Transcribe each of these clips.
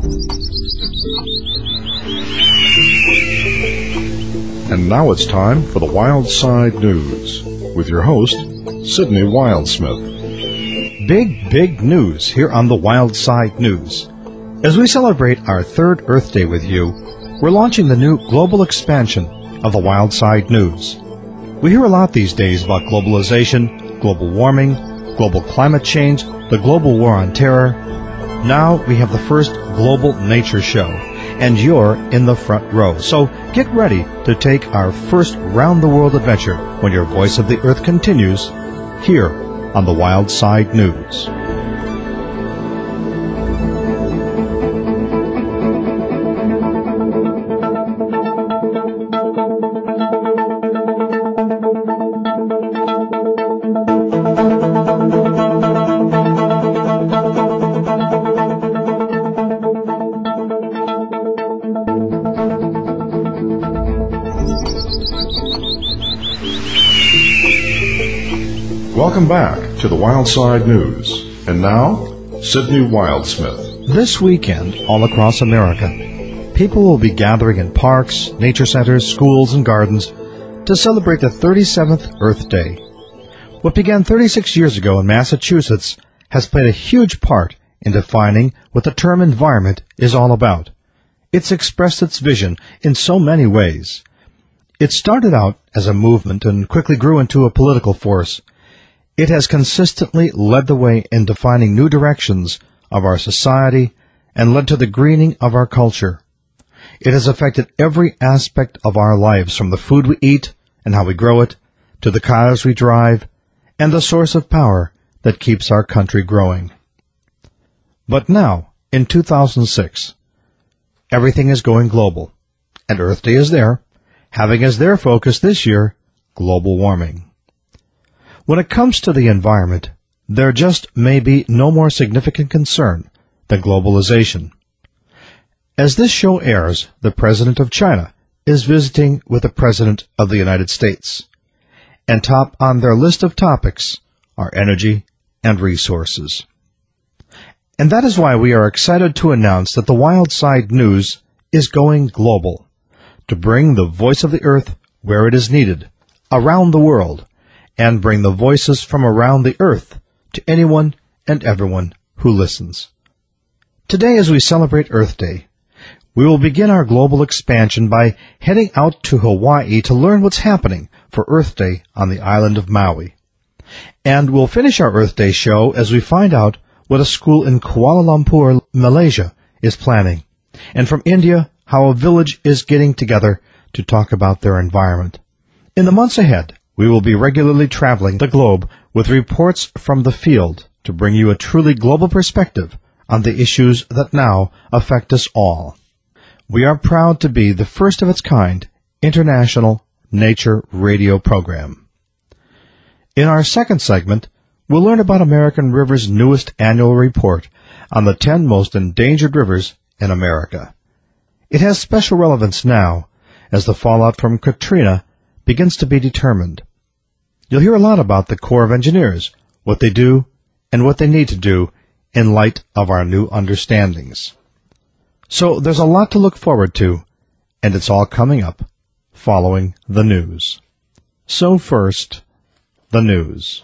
And now it's time for the Wild Side News with your host, Sydney Wildsmith. Big news here on the Wild Side News. As we celebrate our third Earth Day with you, we're launching the new global expansion of the Wild Side News. We hear a lot these days about globalization, global warming, global climate change, the global war on terror. Now we have the first global nature show, and you're in the front row. So get ready to take our first round-the-world adventure when your Voice of the Earth continues here on the Wild Side News. Welcome back to the Wild Side News. And now, Sydney Wildsmith. This weekend, all across America, people will be gathering in parks, nature centers, schools, and gardens to celebrate the 37th Earth Day. What began 36 years ago in Massachusetts has played a huge part in defining what the term environment is all about. It's expressed its vision in so many ways. It started out as a movement and quickly grew into a political force. It has consistently led the way in defining new directions of our society and led to the greening of our culture. It has affected every aspect of our lives, from the food we eat and how we grow it, to the cars we drive, and the source of power that keeps our country growing. But now, in 2006, everything is going global, and Earth Day is there, having as their focus this year global warming. When it comes to the environment, there just may be no more significant concern than globalization. As this show airs, the President of China is visiting with the President of the United States, and top on their list of topics are energy and resources. And that is why we are excited to announce that the Wild Side News is going global, to bring the voice of the Earth where it is needed, around the world, and bring the voices from around the earth to anyone and everyone who listens. Today, as we celebrate Earth Day, we will begin our global expansion by heading out to Hawaii to learn what's happening for Earth Day on the island of Maui. And we'll finish our Earth Day show as we find out what a school in Kuala Lumpur, Malaysia, is planning, and from India, how a village is getting together to talk about their environment. In the months ahead, we will be regularly traveling the globe with reports from the field to bring you a truly global perspective on the issues that now affect us all. We are proud to be the first of its kind international nature radio program. In our second segment, we'll learn about American River's newest annual report on the 10 most endangered rivers in America. It has special relevance now as the fallout from Katrina begins to be determined. You'll hear a lot about the Corps of Engineers, what they do, and what they need to do in light of our new understandings. So there's a lot to look forward to, and it's all coming up following the news. So first, the news.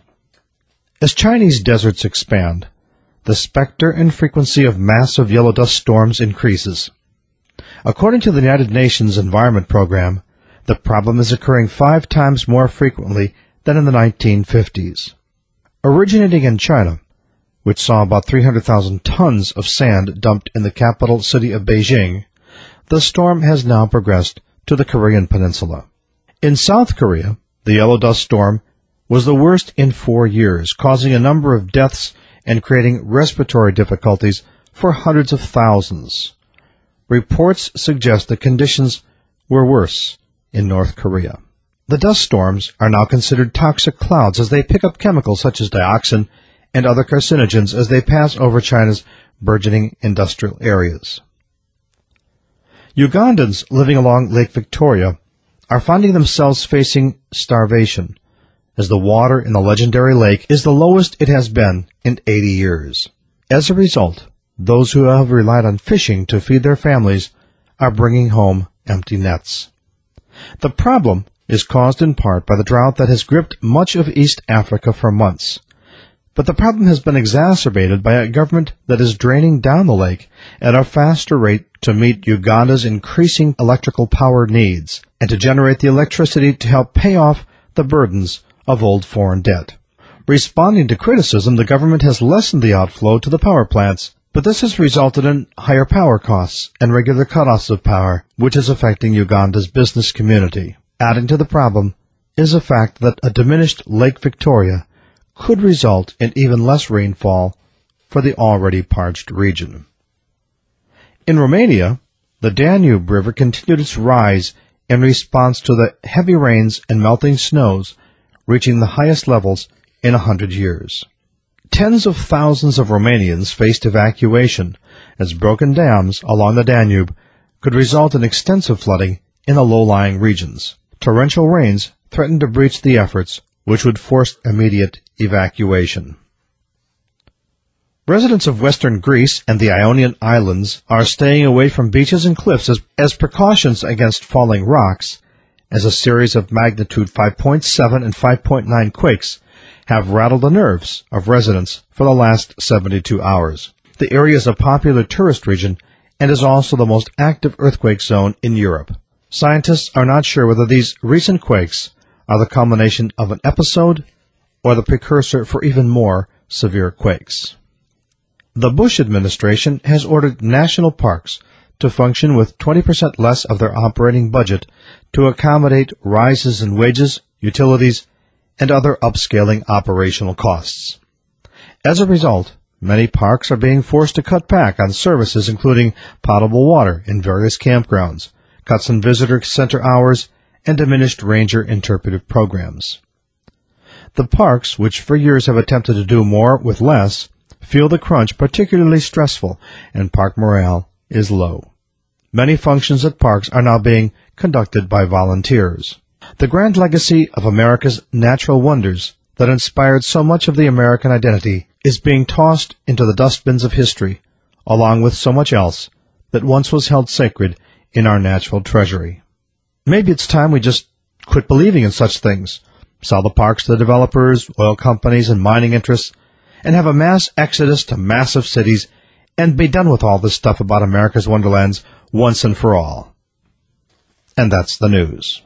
As Chinese deserts expand, the specter and frequency of massive yellow dust storms increases. According to the United Nations Environment Program, the problem is occurring 5 times more frequently than in the 1950s. Originating in China, which saw about 300,000 tons of sand dumped in the capital city of Beijing, the storm has now progressed to the Korean peninsula. In South Korea, the yellow dust storm was the worst in 4 years, causing a number of deaths and creating respiratory difficulties for hundreds of thousands. Reports suggest the conditions were worse in North Korea. The dust storms are now considered toxic clouds as they pick up chemicals such as dioxin and other carcinogens as they pass over China's burgeoning industrial areas. Ugandans living along Lake Victoria are finding themselves facing starvation, as the water in the legendary lake is the lowest it has been in 80 years. As a result, those who have relied on fishing to feed their families are bringing home empty nets. The problem is caused in part by the drought that has gripped much of East Africa for months. But the problem has been exacerbated by a government that is draining down the lake at a faster rate to meet Uganda's increasing electrical power needs and to generate the electricity to help pay off the burdens of old foreign debt. Responding to criticism, the government has lessened the outflow to the power plants, but this has resulted in higher power costs and regular cutoffs of power, which is affecting Uganda's business community. Adding to the problem is the fact that a diminished Lake Victoria could result in even less rainfall for the already parched region. In Romania, the Danube River continued its rise in response to the heavy rains and melting snows, reaching the highest levels in 100 years. Tens of thousands of Romanians faced evacuation as broken dams along the Danube could result in extensive flooding in the low-lying regions. Torrential rains threatened to breach the efforts, which would force immediate evacuation. Residents of western Greece and the Ionian Islands are staying away from beaches and cliffs as precautions against falling rocks, as a series of magnitude 5.7 and 5.9 quakes have rattled the nerves of residents for the last 72 hours. The area is a popular tourist region and is also the most active earthquake zone in Europe. Scientists are not sure whether these recent quakes are the culmination of an episode or the precursor for even more severe quakes. The Bush administration has ordered national parks to function with 20% less of their operating budget to accommodate rises in wages, utilities, and other upscaling operational costs. As a result, many parks are being forced to cut back on services including potable water in various campgrounds, cuts in visitor center hours, and diminished ranger interpretive programs. The parks, which for years have attempted to do more with less, feel the crunch particularly stressful, and park morale is low. Many functions at parks are now being conducted by volunteers. The grand legacy of America's natural wonders that inspired so much of the American identity is being tossed into the dustbins of history, along with so much else that once was held sacred in our natural treasury. Maybe it's time we just quit believing in such things, sell the parks to the developers, oil companies, and mining interests, and have a mass exodus to massive cities and be done with all this stuff about America's wonderlands once and for all. And that's the news.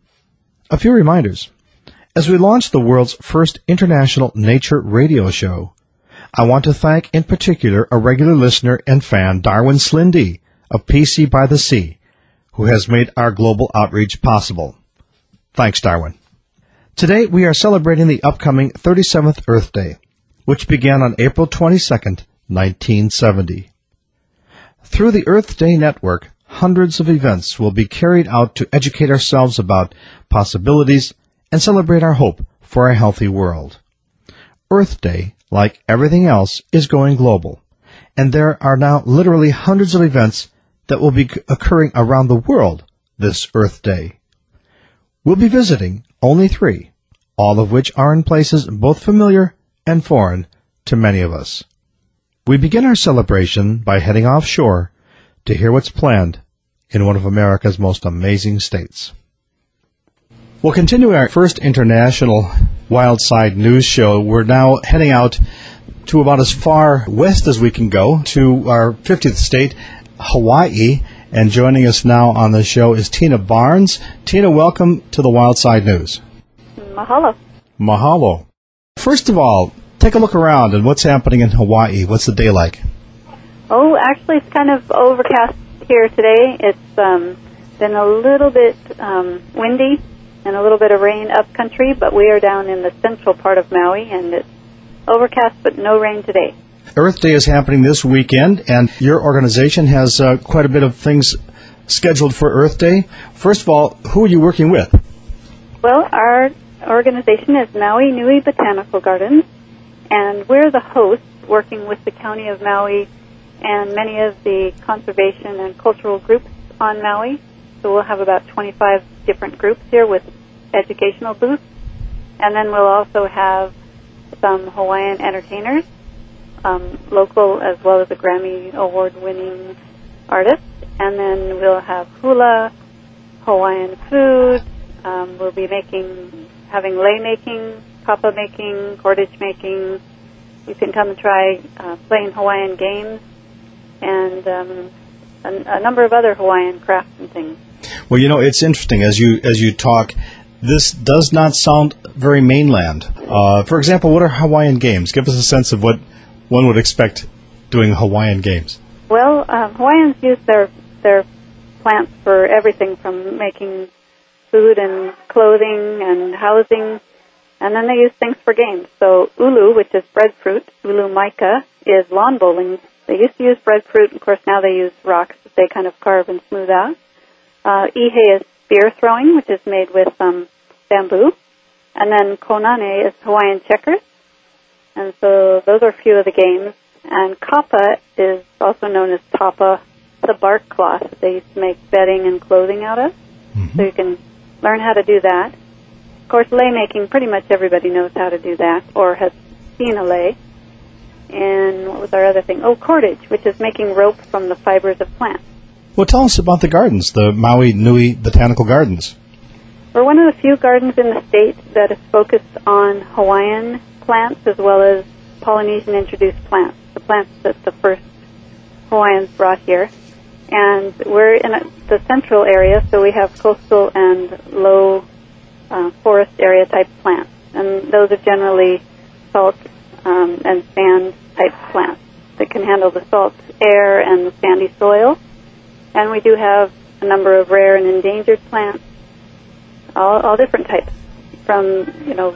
A few reminders. As we launch the world's first international nature radio show, I want to thank in particular a regular listener and fan, Darwin Slindy of PC by the Sea, who has made our global outreach possible. Thanks, Darwin. Today we are celebrating the upcoming 37th Earth Day, which began on April 22nd, 1970. Through the Earth Day Network, hundreds of events will be carried out to educate ourselves about possibilities and celebrate our hope for a healthy world. Earth Day, like everything else, is going global, and there are now literally hundreds of events that will be occurring around the world this Earth Day. We'll be visiting only 3, all of which are in places both familiar and foreign to many of us. We begin our celebration by heading offshore to hear what's planned in one of America's most amazing states. We'll continue our first international Wild Side News show. We're now heading out to about as far west as we can go, to our 50th state, Hawaii, and joining us now on the show is Tina Barnes. Tina, welcome to the Wild Side News. Mahalo. Mahalo. First of all, take a look around and what's happening in Hawaii. What's the day like? Oh, actually, it's kind of overcast here today. It's been a little bit windy and a little bit of rain up country, but we are down in the central part of Maui, and it's overcast but no rain today. Earth Day is happening this weekend, and your organization has quite a bit of things scheduled for Earth Day. First of all, who are you working with? Well, our organization is Maui Nui Botanical Gardens, and we're the hosts working with the County of Maui and many of the conservation and cultural groups on Maui. So we'll have about 25 different groups here with educational booths. And then we'll also have some Hawaiian entertainers local as well as a Grammy award-winning artist. And then we'll have hula, Hawaiian food. We'll be having lei making, kapa making, cordage making. You can come and try playing Hawaiian games and a number of other Hawaiian crafts and things. Well, it's interesting as you talk. This does not sound very mainland. For example, what are Hawaiian games? Give us a sense of what one would expect doing Hawaiian games. Well, Hawaiians use their plants for everything from making food and clothing and housing, and then they use things for games. So ulu, which is breadfruit, ulu maika, is lawn bowling. They used to use breadfruit. Of course, now they use rocks that they kind of carve and smooth out. Ihe is spear throwing, which is made with bamboo. And then konane is Hawaiian checkers. And so those are a few of the games. And kapa is also known as tapa, the bark cloth that they used to make bedding and clothing out of. Mm-hmm. So you can learn how to do that. Of course, lei making, pretty much everybody knows how to do that or has seen a lei. And what was our other thing? Oh, cordage, which is making rope from the fibers of plants. Well, tell us about the gardens, the Maui Nui Botanical Gardens. We're one of the few gardens in the state that is focused on Hawaiian plants as well as Polynesian introduced plants, the plants that the first Hawaiians brought here. And we're in the central area, so we have coastal and low forest area type plants. And those are generally salt and sand type plants that can handle the salt air and the sandy soil. And we do have a number of rare and endangered plants, all different types, from,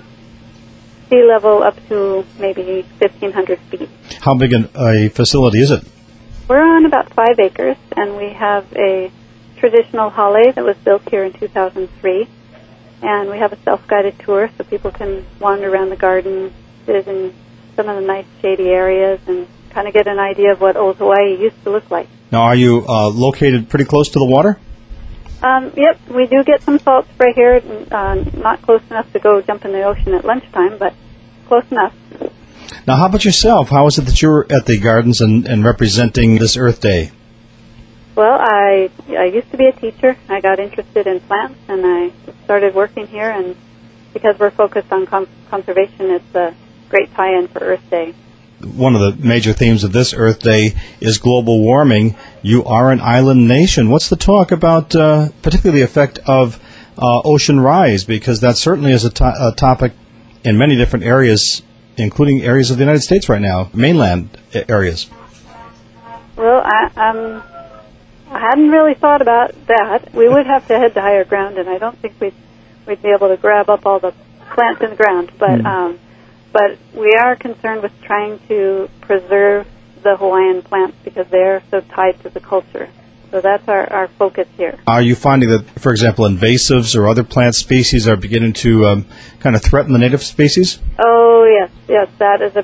sea level up to maybe 1,500 feet. How big a facility is it? We're on about 5 acres, and we have a traditional hale that was built here in 2003. And we have a self-guided tour, so people can wander around the garden, sit in some of the nice shady areas, and kind of get an idea of what old Hawaii used to look like. Now, are you located pretty close to the water? Yep, we do get some salt spray here, not close enough to go jump in the ocean at lunchtime, but close enough. Now, how about yourself? How is it that you're at the gardens and representing this Earth Day? Well, I used to be a teacher. I got interested in plants, and I started working here, and because we're focused on conservation, it's a great tie-in for Earth Day. One of the major themes of this Earth Day is global warming. You are an island nation. What's the talk about, particularly the effect of ocean rise? Because that certainly is a topic in many different areas, including areas of the United States right now, mainland areas. Well, I hadn't really thought about that. We would have to head to higher ground, and I don't think we'd be able to grab up all the plants in the ground. But we are concerned with trying to preserve the Hawaiian plants because they're so tied to the culture. So that's our focus here. Are you finding that, for example, invasives or other plant species are beginning to kind of threaten the native species? Oh, yes, that is a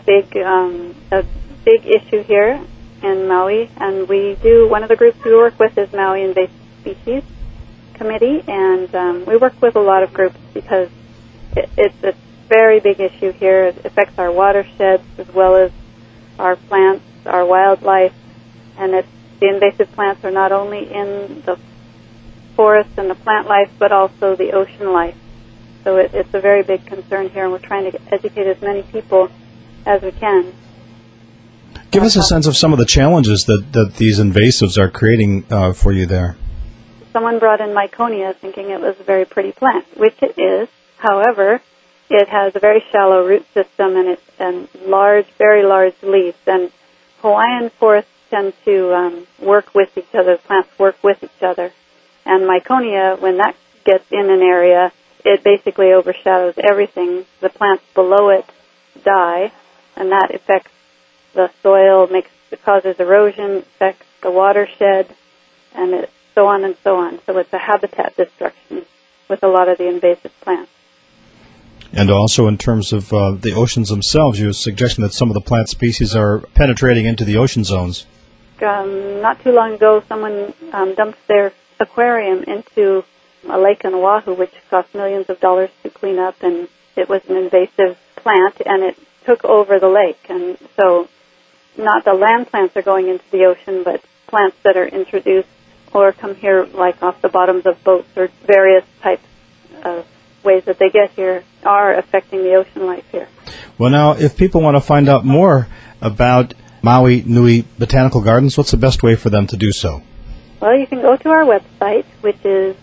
big issue here in Maui. And one of the groups we work with is Maui Invasive Species Committee, and we work with a lot of groups because it's a very big issue here. It affects our watersheds as well as our plants, our wildlife, and the invasive plants are not only in the forest and the plant life, but also the ocean life. So it's a very big concern here, and we're trying to educate as many people as we can. Give us a sense of some of the challenges that these invasives are creating for you there. Someone brought in Miconia thinking it was a very pretty plant, which it is. However, it has a very shallow root system and large, very large leaves. And Hawaiian forests tend to work with each other. Plants work with each other. And Miconia, when that gets in an area, it basically overshadows everything. The plants below it die, and that affects the soil, causes erosion, affects the watershed, and so on and so on. So it's a habitat destruction with a lot of the invasive plants. And also in terms of the oceans themselves, you were suggesting that some of the plant species are penetrating into the ocean zones. Not too long ago, someone dumped their aquarium into a lake in Oahu, which cost millions of dollars to clean up, and it was an invasive plant, and it took over the lake. And so not the land plants are going into the ocean, but plants that are introduced or come here like off the bottoms of boats or various types of ways that they get here are affecting the ocean life here. Well, now, if people want to find out more about Maui Nui Botanical Gardens, what's the best way for them to do so? Well, you can go to our website, which is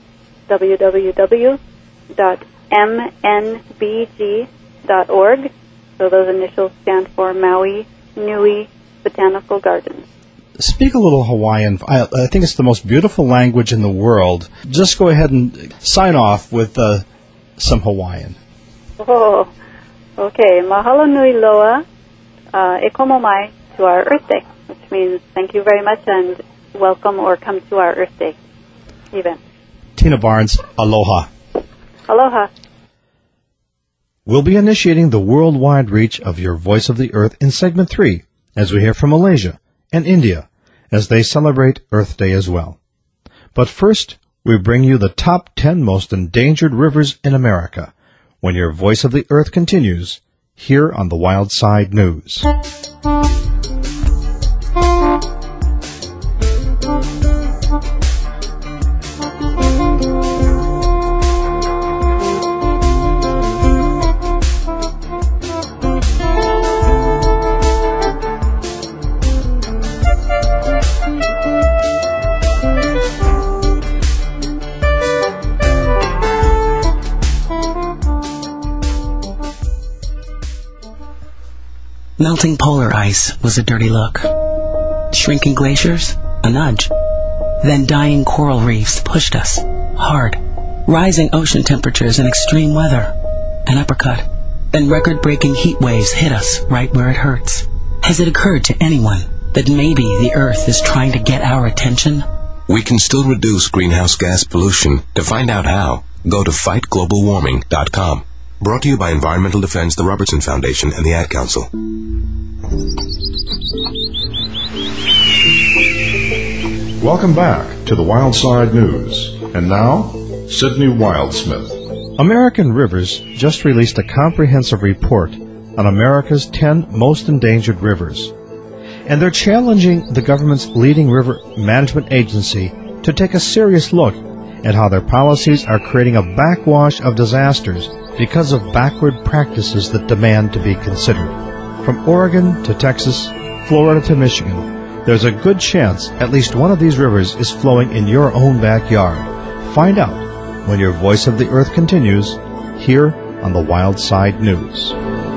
www.mnbg.org. So those initials stand for Maui Nui Botanical Gardens. Speak a little Hawaiian. I think it's the most beautiful language in the world. Just go ahead and sign off with some Hawaiian. Oh, okay. Mahalo nui loa e komo mai to our Earth Day, which means thank you very much and welcome or come to our Earth Day event. Tina Barnes, aloha. Aloha. We'll be initiating the worldwide reach of your Voice of the Earth in Segment 3, as we hear from Malaysia and India, as they celebrate Earth Day as well. But first, we bring you the top 10 most endangered rivers in America, when your Voice of the Earth continues, here on the Wild Side News. Melting polar ice was a dirty look. Shrinking glaciers, a nudge. Then dying coral reefs pushed us, hard. Rising ocean temperatures and extreme weather, an uppercut. Then record-breaking heat waves hit us right where it hurts. Has it occurred to anyone that maybe the Earth is trying to get our attention? We can still reduce greenhouse gas pollution. To find out how, go to fightglobalwarming.com. Brought to you by Environmental Defense, the Robertson Foundation, and the Ad Council. Welcome back to the Wild Side News. And now, Sydney Wildsmith. American Rivers just released a comprehensive report on America's 10 most endangered rivers. And they're challenging the government's leading river management agency to take a serious look at how their policies are creating a backwash of disasters because of backward practices that demand to be considered. From Oregon to Texas, Florida to Michigan, there's a good chance at least one of these rivers is flowing in your own backyard. Find out when your Voice of the Earth continues here on the Wild Side News.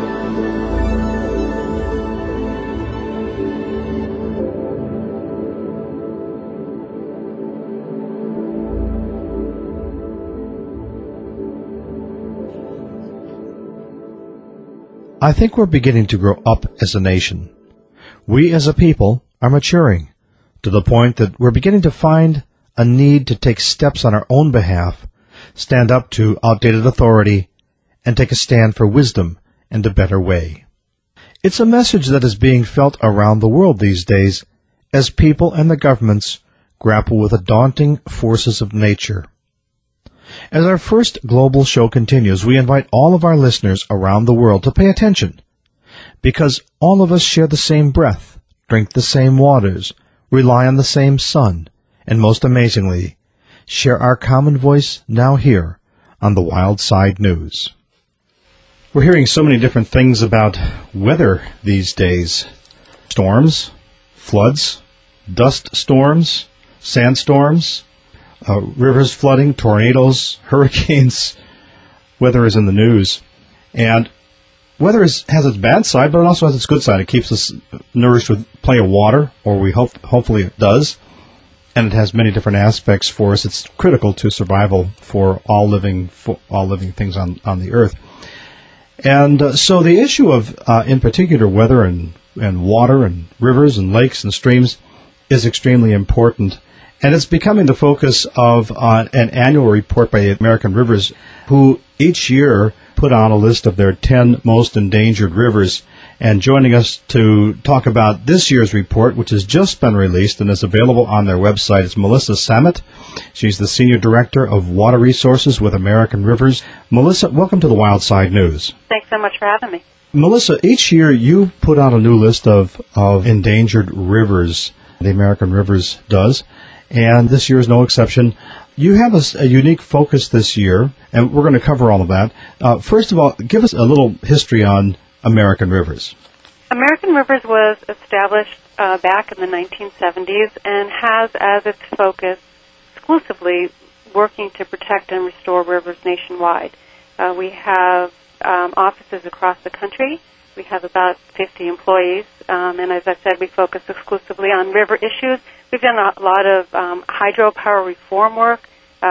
I think we're beginning to grow up as a nation. We as a people are maturing to the point that we're beginning to find a need to take steps on our own behalf, stand up to outdated authority, and take a stand for wisdom and a better way. It's a message that is being felt around the world these days as people and the governments grapple with the daunting forces of nature. As our first global show continues, we invite all of our listeners around the world to pay attention, because all of us share the same breath, drink the same waters, rely on the same sun, and most amazingly, share our common voice now here on the Wild Side News. We're hearing so many different things about weather these days. Storms, floods, dust storms, sandstorms, rivers flooding, tornadoes, hurricanes. Weather is in the news. And weather has its bad side, but it also has its good side. It keeps us nourished with plenty of water, or we hopefully it does. And it has many different aspects for us. It's critical to survival for all living things on the earth. And so the issue of, in particular, weather and water and rivers and lakes and streams is extremely important. And it's becoming the focus of an annual report by American Rivers, who each year put on a list of their 10 most endangered rivers. And joining us to talk about this year's report, which has just been released and is available on their website, is Melissa Samet. She's the Senior Director of Water Resources with American Rivers. Melissa, welcome to the Wild Side News. Thanks so much for having me. Melissa, each year you put out a new list of endangered rivers. The American Rivers does, and this year is no exception. You have a unique focus this year, and we're going to cover all of that. First of all, give us a little history on American Rivers. American Rivers was established back in the 1970s and has as its focus exclusively working to protect and restore rivers nationwide. We have offices across the country. We have about 50 employees, and as I said, we focus exclusively on river issues. We've done a lot of hydropower reform work.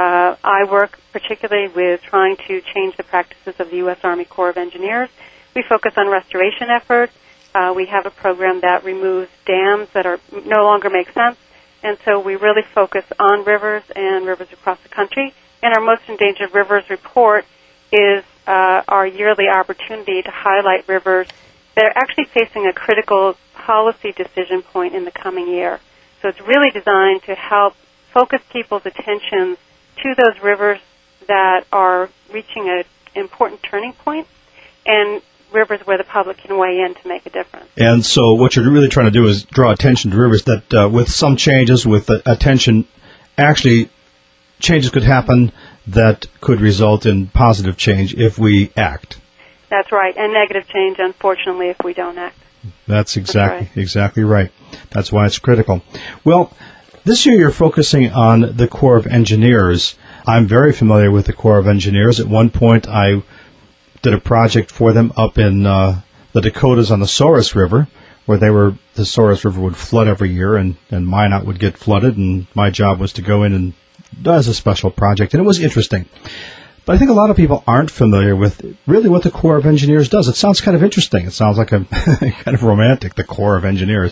I work particularly with trying to change the practices of the U.S. Army Corps of Engineers. We focus on restoration efforts. We have a program that removes dams that no longer make sense, and so we really focus on rivers and rivers across the country. And our Most Endangered Rivers report is our yearly opportunity to highlight rivers that are actually facing a critical policy decision point in the coming year. So it's really designed to help focus people's attention to those rivers that are reaching an important turning point and rivers where the public can weigh in to make a difference. And so what you're really trying to do is draw attention to rivers that with some changes, with attention, actually changes could happen that could result in positive change if we act. That's right, and negative change, unfortunately, if we don't act. That's exactly right. That's why it's critical. Well, this year you're focusing on the Corps of Engineers. I'm very familiar with the Corps of Engineers. At one point, I did a project for them up in the Dakotas on the Souris River, where the Souris River would flood every year, and Minot would get flooded, and my job was to go in and do as a special project, and it was interesting. But I think a lot of people aren't familiar with really what the Corps of Engineers does. It sounds kind of interesting. It sounds like a kind of romantic, the Corps of Engineers.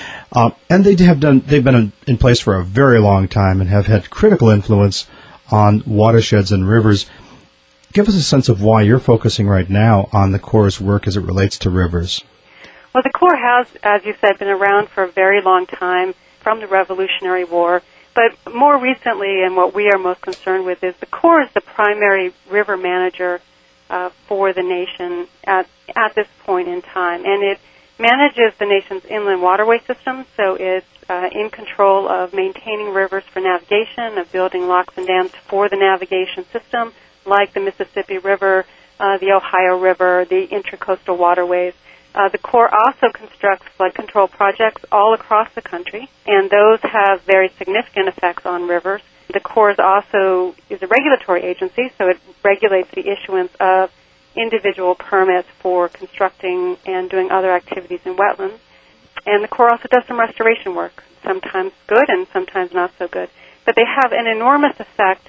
And they've been in place for a very long time and have had critical influence on watersheds and rivers. Give us a sense of why you're focusing right now on the Corps' work as it relates to rivers. Well, the Corps has, as you said, been around for a very long time, from the Revolutionary War. But more recently, and what we are most concerned with, is the Corps is the primary river manager for the nation at this point in time. And it manages the nation's inland waterway system, so it's in control of maintaining rivers for navigation, of building locks and dams for the navigation system, like the Mississippi River, the Ohio River, the intracoastal waterways. The Corps also constructs flood control projects all across the country, and those have very significant effects on rivers. The Corps also is a regulatory agency, so it regulates the issuance of individual permits for constructing and doing other activities in wetlands. And the Corps also does some restoration work, sometimes good and sometimes not so good. But they have an enormous effect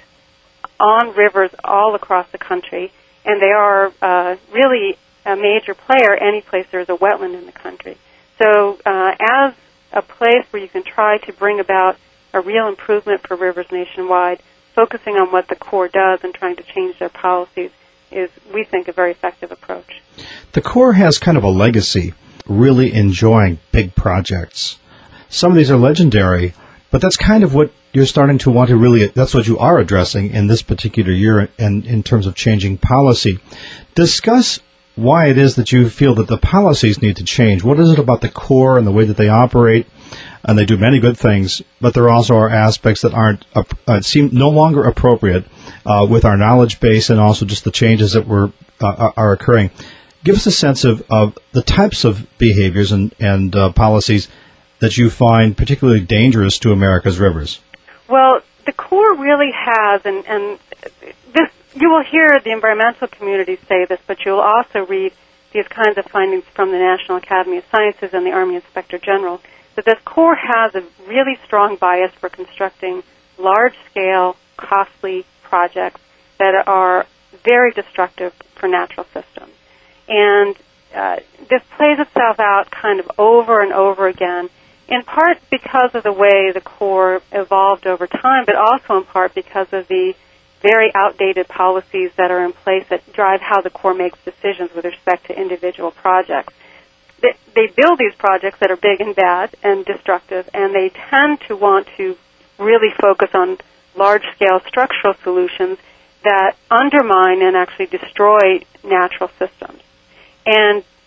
on rivers all across the country, and they are really a major player any place there's a wetland in the country. So as a place where you can try to bring about a real improvement for rivers nationwide, focusing on what the Corps does and trying to change their policies is, we think, a very effective approach. The Corps has kind of a legacy, really enjoying big projects. Some of these are legendary, but that's kind of what you're starting to want to really, that's what you are addressing in this particular year and in terms of changing policy. Discuss why it is that you feel that the policies need to change. What is it about the Corps and the way that they operate? And they do many good things, but there also are aspects that seem no longer appropriate with our knowledge base and also just the changes that are occurring. Give us a sense of the types of behaviors and policies that you find particularly dangerous to America's rivers. Well, the Corps really has, and this, you will hear the environmental community say this, but you'll also read these kinds of findings from the National Academy of Sciences and the Army Inspector General, that this Corps has a really strong bias for constructing large-scale, costly projects that are very destructive for natural systems. And this plays itself out kind of over and over again, in part because of the way the Corps evolved over time, but also in part because of the very outdated policies that are in place that drive how the Corps makes decisions with respect to individual projects. They build these projects that are big and bad and destructive, and they tend to want to really focus on large-scale structural solutions that undermine and actually destroy natural systems. And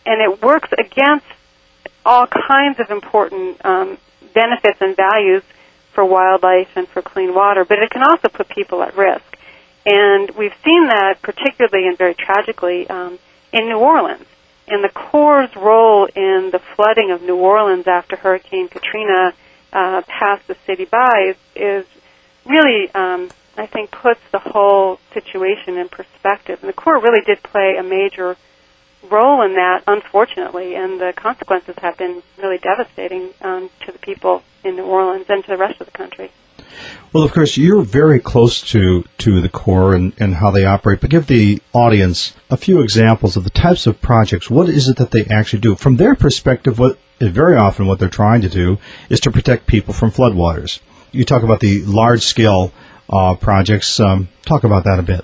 and it works against all kinds of important benefits and values for wildlife and for clean water, but it can also put people at risk. And we've seen that particularly and very tragically in New Orleans. And the Corps' role in the flooding of New Orleans after Hurricane Katrina passed the city by is really, I think, puts the whole situation in perspective. And the Corps really did play a major role in that, unfortunately, and the consequences have been really devastating to the people in New Orleans and to the rest of the country. Well, of course, you're very close to the Corps and how they operate, but give the audience a few examples of the types of projects. What is it that they actually do? From their perspective, very often what they're trying to do is to protect people from floodwaters. You talk about the large-scale projects. Talk about that a bit.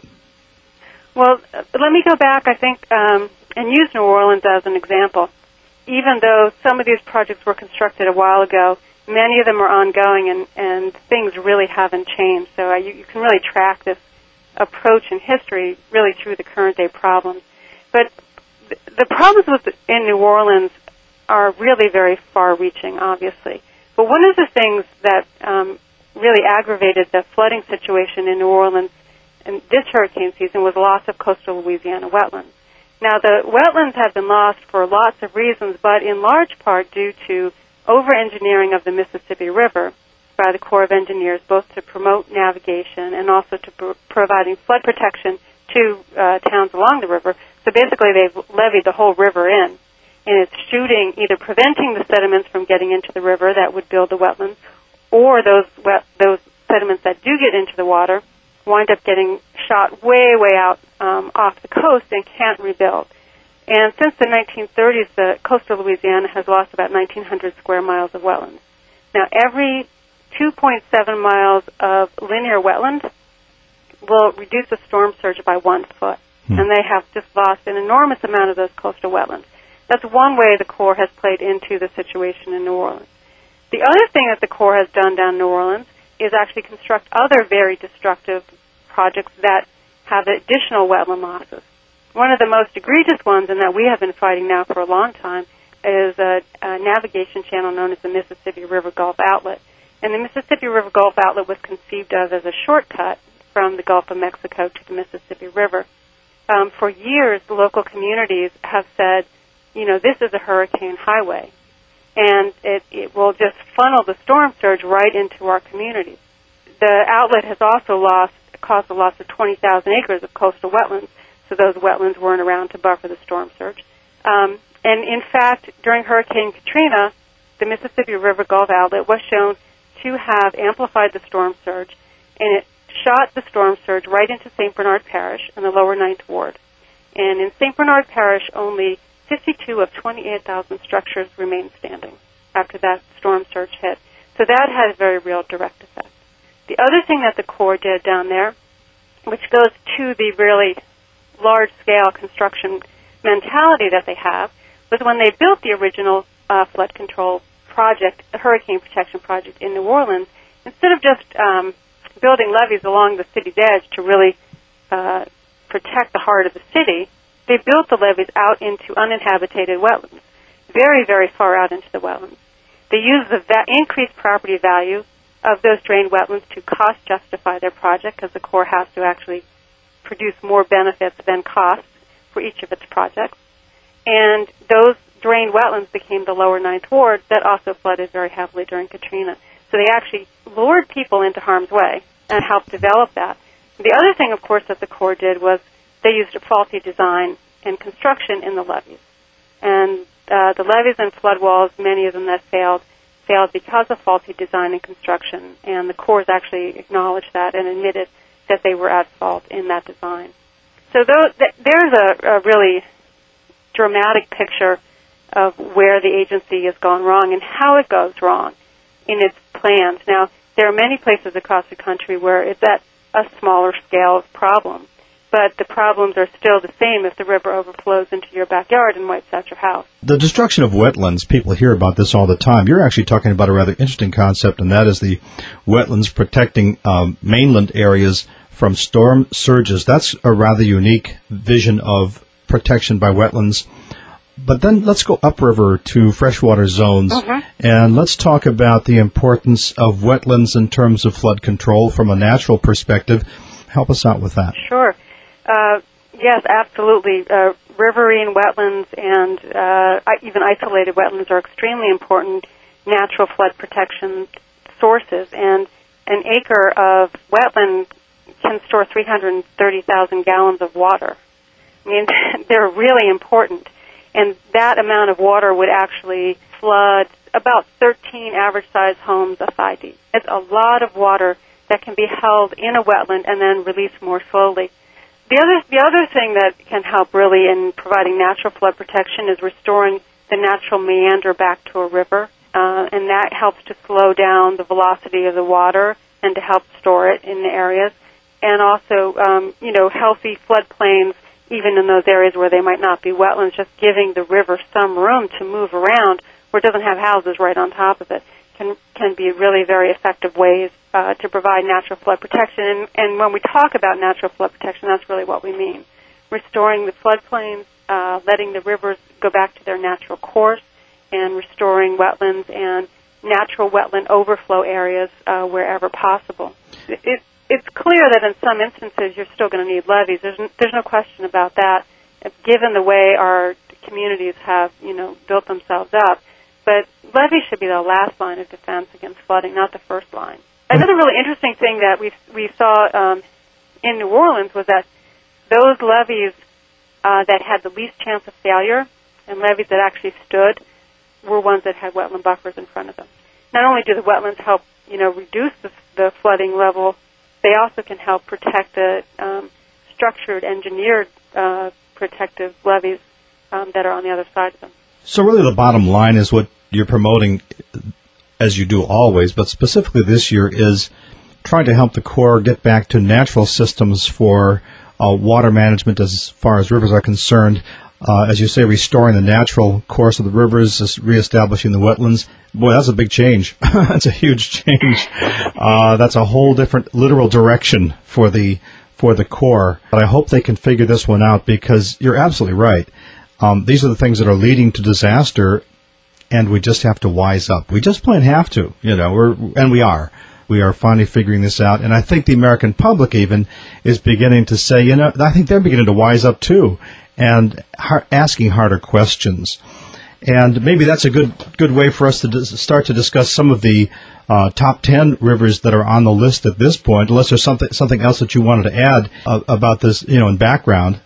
Well, let me go back, I think, and use New Orleans as an example. Even though some of these projects were constructed a while ago, many of them are ongoing, and things really haven't changed. So you can really track this approach in history really through the current-day problems. But the problems in New Orleans are really very far-reaching, obviously. But one of the things that really aggravated the flooding situation in New Orleans in this hurricane season was loss of coastal Louisiana wetlands. Now, the wetlands have been lost for lots of reasons, but in large part due to over-engineering of the Mississippi River by the Corps of Engineers, both to promote navigation and also to providing flood protection to towns along the river. So basically, they've levied the whole river in, and it's either preventing the sediments from getting into the river that would build the wetlands, or those sediments that do get into the water wind up getting shot way out off the coast and can't rebuild. And since the 1930s, the coastal Louisiana has lost about 1,900 square miles of wetlands. Now, every 2.7 miles of linear wetland will reduce a storm surge by 1 foot. And they have just lost an enormous amount of those coastal wetlands. That's one way the Corps has played into the situation in New Orleans. The other thing that the Corps has done down in New Orleans is actually construct other very destructive projects that have additional wetland losses. One of the most egregious ones, and that we have been fighting now for a long time, is a navigation channel known as the Mississippi River Gulf Outlet. And the Mississippi River Gulf Outlet was conceived of as a shortcut from the Gulf of Mexico to the Mississippi River. For years, the local communities have said, this is a hurricane highway, and it will just funnel the storm surge right into our communities. The outlet has also caused a loss of 20,000 acres of coastal wetlands, so those wetlands weren't around to buffer the storm surge. And in fact, during Hurricane Katrina, the Mississippi River Gulf Outlet was shown to have amplified the storm surge, and it shot the storm surge right into St. Bernard Parish in the lower 9th Ward. And in St. Bernard Parish, only 52 of 28,000 structures remained standing after that storm surge hit. So that had a very real direct effect. The other thing that the Corps did down there, which goes to the really large-scale construction mentality that they have, was when they built the original flood control project, the hurricane protection project in New Orleans, instead of just building levees along the city's edge to really protect the heart of the city, they built the levees out into uninhabited wetlands, very far out into the wetlands. They used the increased property value of those drained wetlands to cost justify their project, because the Corps has to actually produce more benefits than costs for each of its projects. And those drained wetlands became the lower 9th Ward that also flooded very heavily during Katrina. So they actually lured people into harm's way and helped develop that. The other thing, of course, that the Corps did was they used a faulty design and construction in the levees. And the levees and flood walls, many of them that failed because of faulty design and construction, and the Corps actually acknowledged that and admitted that they were at fault in that design. So there's a really dramatic picture of where the agency has gone wrong and how it goes wrong in its plans. Now, there are many places across the country where it's at a smaller scale problem, but the problems are still the same if the river overflows into your backyard and wipes out your house. The destruction of wetlands, people hear about this all the time. You're actually talking about a rather interesting concept, and that is the wetlands protecting mainland areas from storm surges. That's a rather unique vision of protection by wetlands. But then let's go upriver to freshwater zones, and let's talk about the importance of wetlands in terms of flood control from a natural perspective. Help us out with that. Sure. Yes, absolutely. Riverine wetlands and even isolated wetlands are extremely important natural flood protection sources, and an acre of wetland can store 330,000 gallons of water. I mean, they're really important, and that amount of water would actually flood about 13 average-sized homes a thigh deep. It's a lot of water that can be held in a wetland and then released more slowly. The other thing that can help really in providing natural flood protection is restoring the natural meander back to a river, and that helps to slow down the velocity of the water and to help store it in the areas. And also, healthy floodplains, even in those areas where they might not be wetlands, just giving the river some room to move around where it doesn't have houses right on top of it can be really very effective ways to provide natural flood protection. And when we talk about natural flood protection, that's really what we mean. Restoring the floodplains, letting the rivers go back to their natural course, and restoring wetlands and natural wetland overflow areas wherever possible. It's clear that in some instances you're still going to need levees. There's no question about that, given the way our communities have, built themselves up. But levees should be the last line of defense against flooding, not the first line. Another really interesting thing that we saw in New Orleans was that those levees that had the least chance of failure and levees that actually stood were ones that had wetland buffers in front of them. Not only do the wetlands help, reduce the flooding level, they also can help protect the structured, engineered protective levees that are on the other side of them. So really the bottom line is what you're promoting, as you do always, but specifically this year, is trying to help the Corps get back to natural systems for water management as far as rivers are concerned. As you say, restoring the natural course of the rivers, reestablishing the wetlands. Boy, that's a big change. That's a huge change. That's a whole different literal direction for the Corps. But I hope they can figure this one out, because you're absolutely right. These are the things that are leading to disaster, and we just have to wise up. We just plain have to, we are. We are finally figuring this out, and I think the American public even is beginning to say, I think they're beginning to wise up too, and asking harder questions. And maybe that's a good way for us to start to discuss some of the top 10 rivers that are on the list at this point, unless there's something else that you wanted to add about this, in background.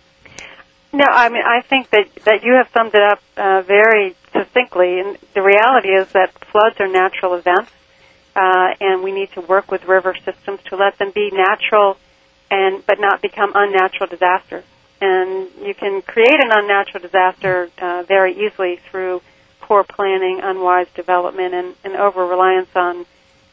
No, I mean, I think that you have summed it up very succinctly, and the reality is that floods are natural events, and we need to work with river systems to let them be natural but not become unnatural disasters. And you can create an unnatural disaster very easily through poor planning, unwise development, and over-reliance on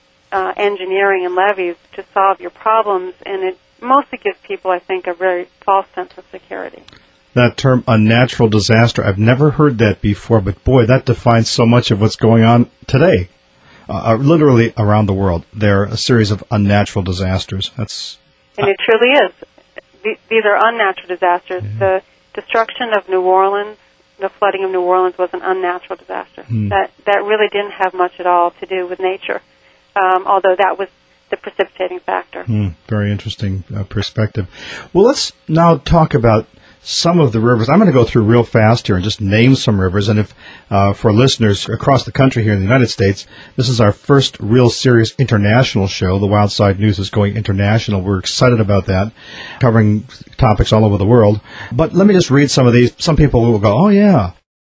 engineering and levees to solve your problems, and it mostly gives people, I think, a very false sense of security. That term, unnatural disaster, I've never heard that before, but boy, that defines so much of what's going on today. Literally around the world, there are a series of unnatural disasters. And it truly is. These are unnatural disasters. Mm-hmm. The destruction of New Orleans, the flooding of New Orleans, was an unnatural disaster. That really didn't have much at all to do with nature, although that was the precipitating factor. Very interesting perspective. Well, let's now talk about some of the rivers. I'm going to go through real fast here and just name some rivers. And if for listeners across the country here in the United States, this is our first real serious international show. The Wild Side News is going international. We're excited about that, covering topics all over the world. But let me just read some of these. Some people will go, oh, yeah.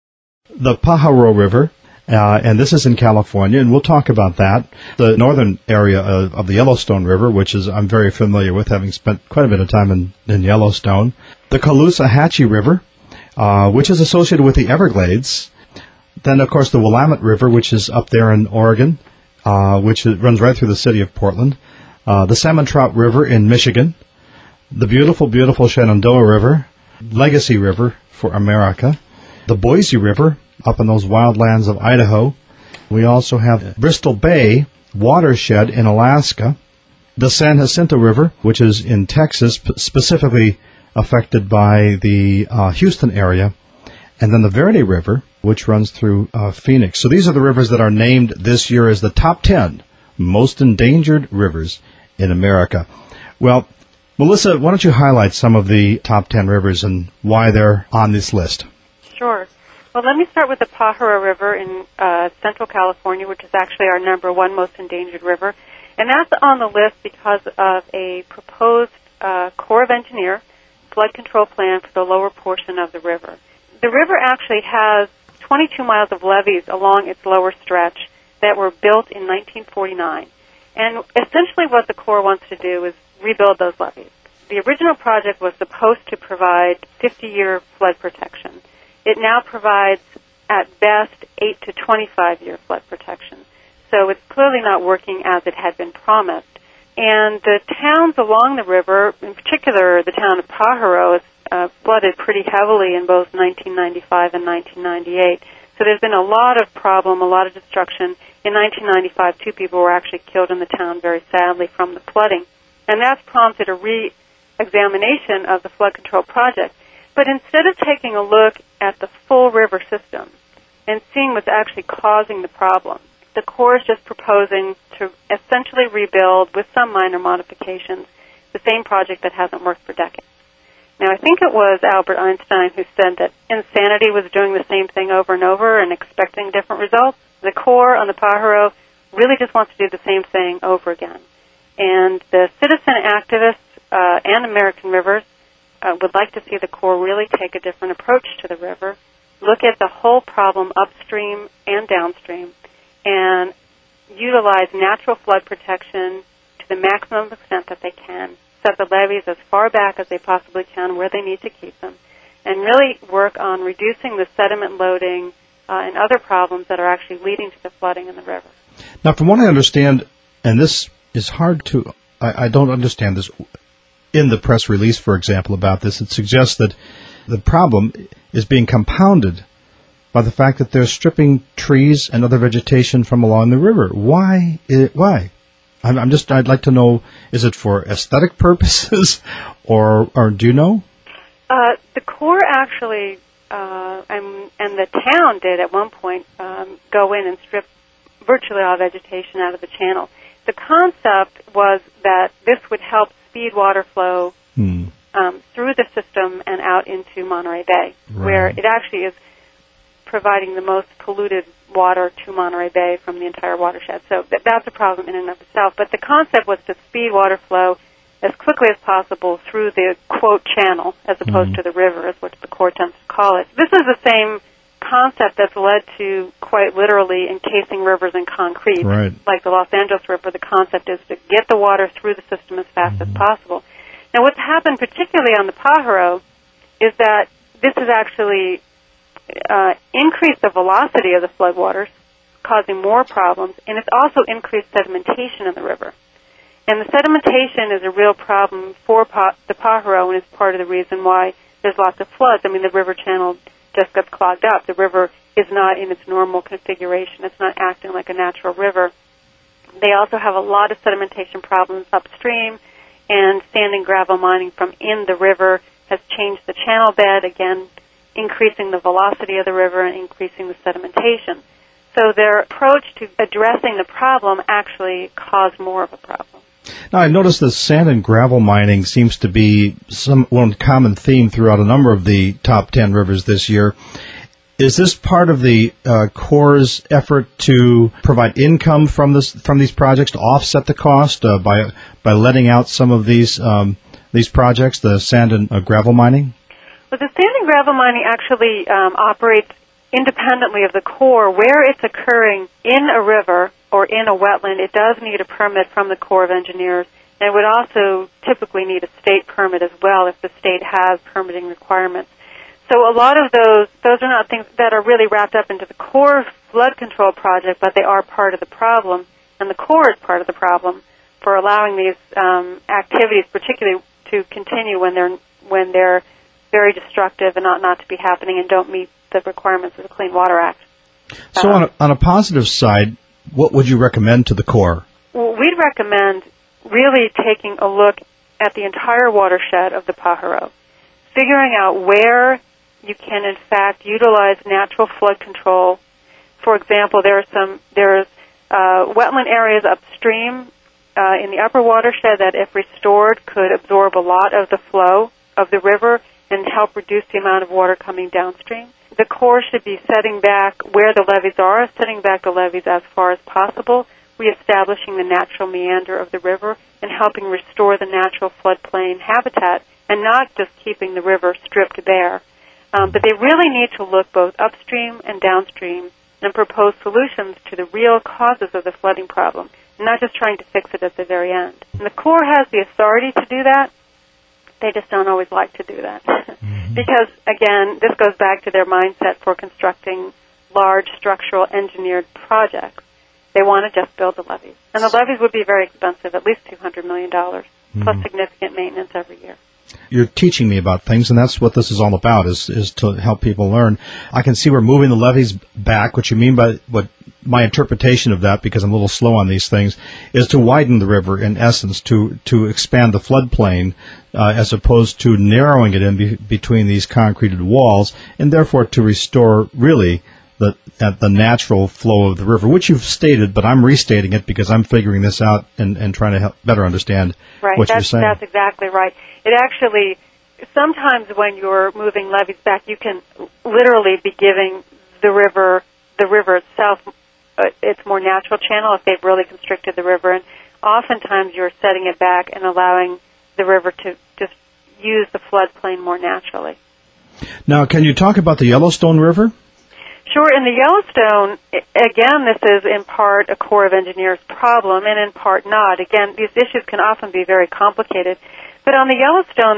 The Pajaro River, and this is in California, and we'll talk about that. The northern area of the Yellowstone River, which is I'm very familiar with, having spent quite a bit of time in Yellowstone. The Caloosahatchee River, which is associated with the Everglades. Then, of course, the Willamette River, which is up there in Oregon, which runs right through the city of Portland. The Salmon Trout River in Michigan. The beautiful, beautiful Shenandoah River. Legacy River for America. The Boise River, up in those wildlands of Idaho. We also have Bristol Bay watershed in Alaska. The San Jacinto River, which is in Texas, specifically affected by the Houston area. and then the Verde River, which runs through Phoenix. So these are the rivers that are named this year as the top 10 most endangered rivers in America. Well, Melissa, why don't you highlight some of the top 10 rivers and why they're on this list? Sure. Well, let me start with the Pajaro River in Central California, which is actually our number one most endangered river. And that's on the list because of a proposed Corps of Engineers flood control plan for the lower portion of the river. The river actually has 22 miles of levees along its lower stretch that were built in 1949. And essentially what the Corps wants to do is rebuild those levees. The original project was supposed to provide 50-year flood protection. It now provides, at best, 8 to 25-year flood protection. So it's clearly not working as it had been promised. And the towns along the river, in particular the town of Pajaro, flooded pretty heavily in both 1995 and 1998. So there's been a lot of problem, a lot of destruction. In 1995, 2 people were actually killed in the town, very sadly, from the flooding. And that's prompted a re-examination of the flood control project. But instead of taking a look at the full river system and seeing what's actually causing the problem, the Corps is just proposing to essentially rebuild, with some minor modifications, the same project that hasn't worked for decades. Now, I think it was Albert Einstein who said that insanity was doing the same thing over and over and expecting different results. The Corps on the Pajaro really just wants to do the same thing over again. And the citizen activists and American Rivers would like to see the Corps really take a different approach to the river, look at the whole problem upstream and downstream, and utilize natural flood protection to the maximum extent that they can, set the levees as far back as they possibly can where they need to keep them, and really work on reducing the sediment loading and other problems that are actually leading to the flooding in the river. Now, from what I understand, and this is hard to, I don't understand this, in the press release, for example, about this, it suggests that the problem is being compounded by the fact that they're stripping trees and other vegetation from along the river. Why? I'd like to know, is it for aesthetic purposes, or do you know? The Corps actually, and the town did at one point, go in and strip virtually all vegetation out of the channel. The concept was that this would help speed water flow through the system and out into Monterey Bay, where it actually is providing the most polluted water to Monterey Bay from the entire watershed. So that's a problem in and of itself. But the concept was to speed water flow as quickly as possible through the, quote, channel, as opposed to the river, is what the Corps tends to call it. This is the same concept that's led to, quite literally, encasing rivers in concrete. Right. Like the Los Angeles River, the concept is to get the water through the system as fast as possible. Now, what's happened, particularly on the Pajaro, is that this has actually increased the velocity of the floodwaters, causing more problems, and it's also increased sedimentation in the river. And the sedimentation is a real problem for the Pajaro, and is part of the reason why there's lots of floods. I mean, the river channel just gets clogged up. The river is not in its normal configuration. It's not acting like a natural river. They also have a lot of sedimentation problems upstream, and sand and gravel mining from in the river has changed the channel bed, again, increasing the velocity of the river and increasing the sedimentation. So their approach to addressing the problem actually caused more of a problem. Now, I noticed that sand and gravel mining seems to be one common theme throughout a number of the top 10 rivers this year. Is this part of the Corps' effort to provide income from these projects to offset the cost by letting out some of these projects, the sand and gravel mining? Well, the sand and gravel mining actually operates independently of the Corps. Where it's occurring in a river or in a wetland, it does need a permit from the Corps of Engineers, and it would also typically need a state permit as well if the state has permitting requirements. So a lot of those are not things that are really wrapped up into the Corps flood control project, but they are part of the problem, and the Corps is part of the problem for allowing these activities, particularly to continue when they're very destructive and ought not to be happening and don't meet the requirements of the Clean Water Act. So on a positive side, what would you recommend to the Corps? Well, we'd recommend really taking a look at the entire watershed of the Pajaro, figuring out where you can in fact utilize natural flood control. For example, there's wetland areas upstream in the upper watershed that, if restored, could absorb a lot of the flow of the river and help reduce the amount of water coming downstream. The Corps should be setting back where the levees are, setting back the levees as far as possible, reestablishing the natural meander of the river, and helping restore the natural floodplain habitat, and not just keeping the river stripped bare. But they really need to look both upstream and downstream and propose solutions to the real causes of the flooding problem, and not just trying to fix it at the very end. And the Corps has the authority to do that. They just don't always like to do that. Because, again, this goes back to their mindset for constructing large structural engineered projects. They want to just build the levees. And the levees would be very expensive, at least $200 million, plus significant maintenance every year. You're teaching me about things, and that's what this is all about, is to help people learn. I can see we're moving the levees back. What you mean by what my interpretation of that, because I'm a little slow on these things, is to widen the river, in essence, to expand the floodplain, as opposed to narrowing it in between these concreted walls, and therefore to restore, really, the natural flow of the river, which you've stated, but I'm restating it because I'm figuring this out and trying to help better understand what you're saying. That's exactly right. It actually, sometimes when you're moving levees back, you can literally be giving the river itself its more natural channel if they've really constricted the river. And oftentimes you're setting it back and allowing the river to just use the floodplain more naturally. Now, can you talk about the Yellowstone River? Sure. In the Yellowstone, again, this is in part a Corps of Engineers problem and in part not. Again, these issues can often be very complicated. But on the Yellowstone,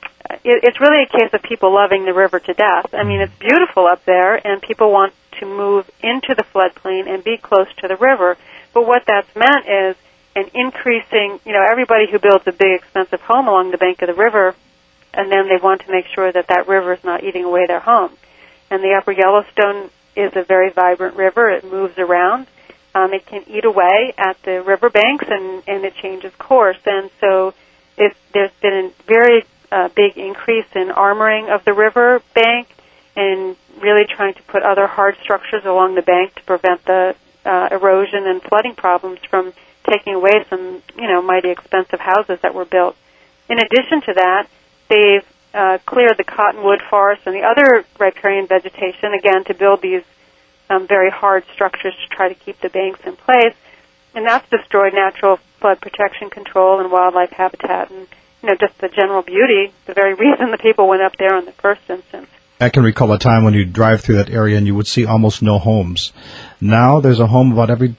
it's really a case of people loving the river to death. I mean, it's beautiful up there, and people want to move into the floodplain and be close to the river. But what that's meant is an increasing, everybody who builds a big, expensive home along the bank of the river, and then they want to make sure that that river is not eating away their home. And the Upper Yellowstone is a very vibrant river. It moves around. It can eat away at the riverbanks, and it changes course. And so there's been a very big increase in armoring of the river bank and really trying to put other hard structures along the bank to prevent the erosion and flooding problems from taking away some, mighty expensive houses that were built. In addition to that, they've cleared the cottonwood forest and the other riparian vegetation, again, to build these very hard structures to try to keep the banks in place. And that's destroyed natural flood protection control and wildlife habitat and, just the general beauty, the very reason the people went up there in the first instance. I can recall a time when you drive through that area and you would see almost no homes. Now there's a home about every,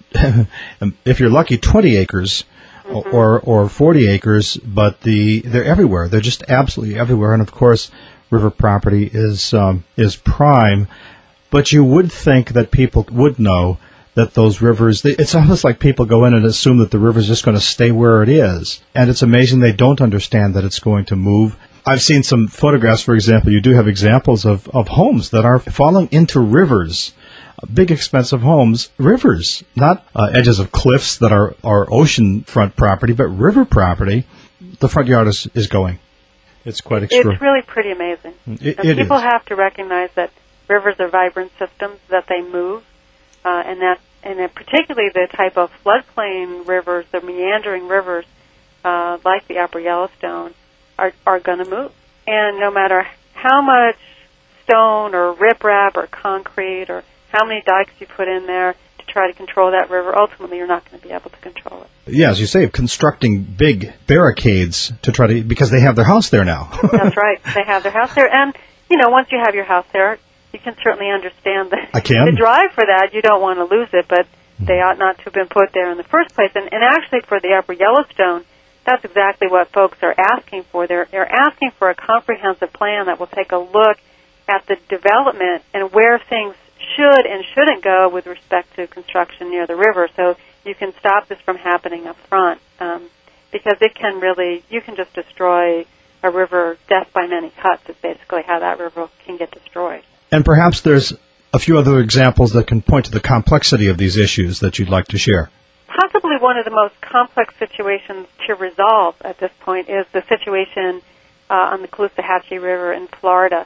if you're lucky, 20 acres or 40 acres, but they're everywhere. They're just absolutely everywhere. And, of course, river property is prime. But you would think that people would know that those rivers, it's almost like people go in and assume that the river is just going to stay where it is. And it's amazing they don't understand that it's going to move. I've seen some photographs, for example. You do have examples of homes that are falling into rivers, big expensive homes, rivers, not edges of cliffs that are oceanfront property, but river property. The front yard is going. It's quite extraordinary. It's really pretty amazing. People have to recognize that rivers are vibrant systems, that they move, and that particularly the type of floodplain rivers, the meandering rivers, like the Upper Yellowstone, are going to move. And no matter how much stone or riprap or concrete or how many dikes you put in there to try to control that river, ultimately you're not going to be able to control it. Yeah, as you say, constructing big barricades to try to, because they have their house there now. That's right. They have their house there. And, once you have your house there, you can certainly understand the drive for that. You don't want to lose it, but they ought not to have been put there in the first place. And actually for the Upper Yellowstone, that's exactly what folks are asking for. They're asking for a comprehensive plan that will take a look at the development and where things should and shouldn't go with respect to construction near the river, so you can stop this from happening up front. Because you can just destroy a river. Death by many cuts is basically how that river can get destroyed. And perhaps there's a few other examples that can point to the complexity of these issues that you'd like to share. Possibly one of the most complex situations to resolve at this point is the situation on the Caloosahatchee River in Florida.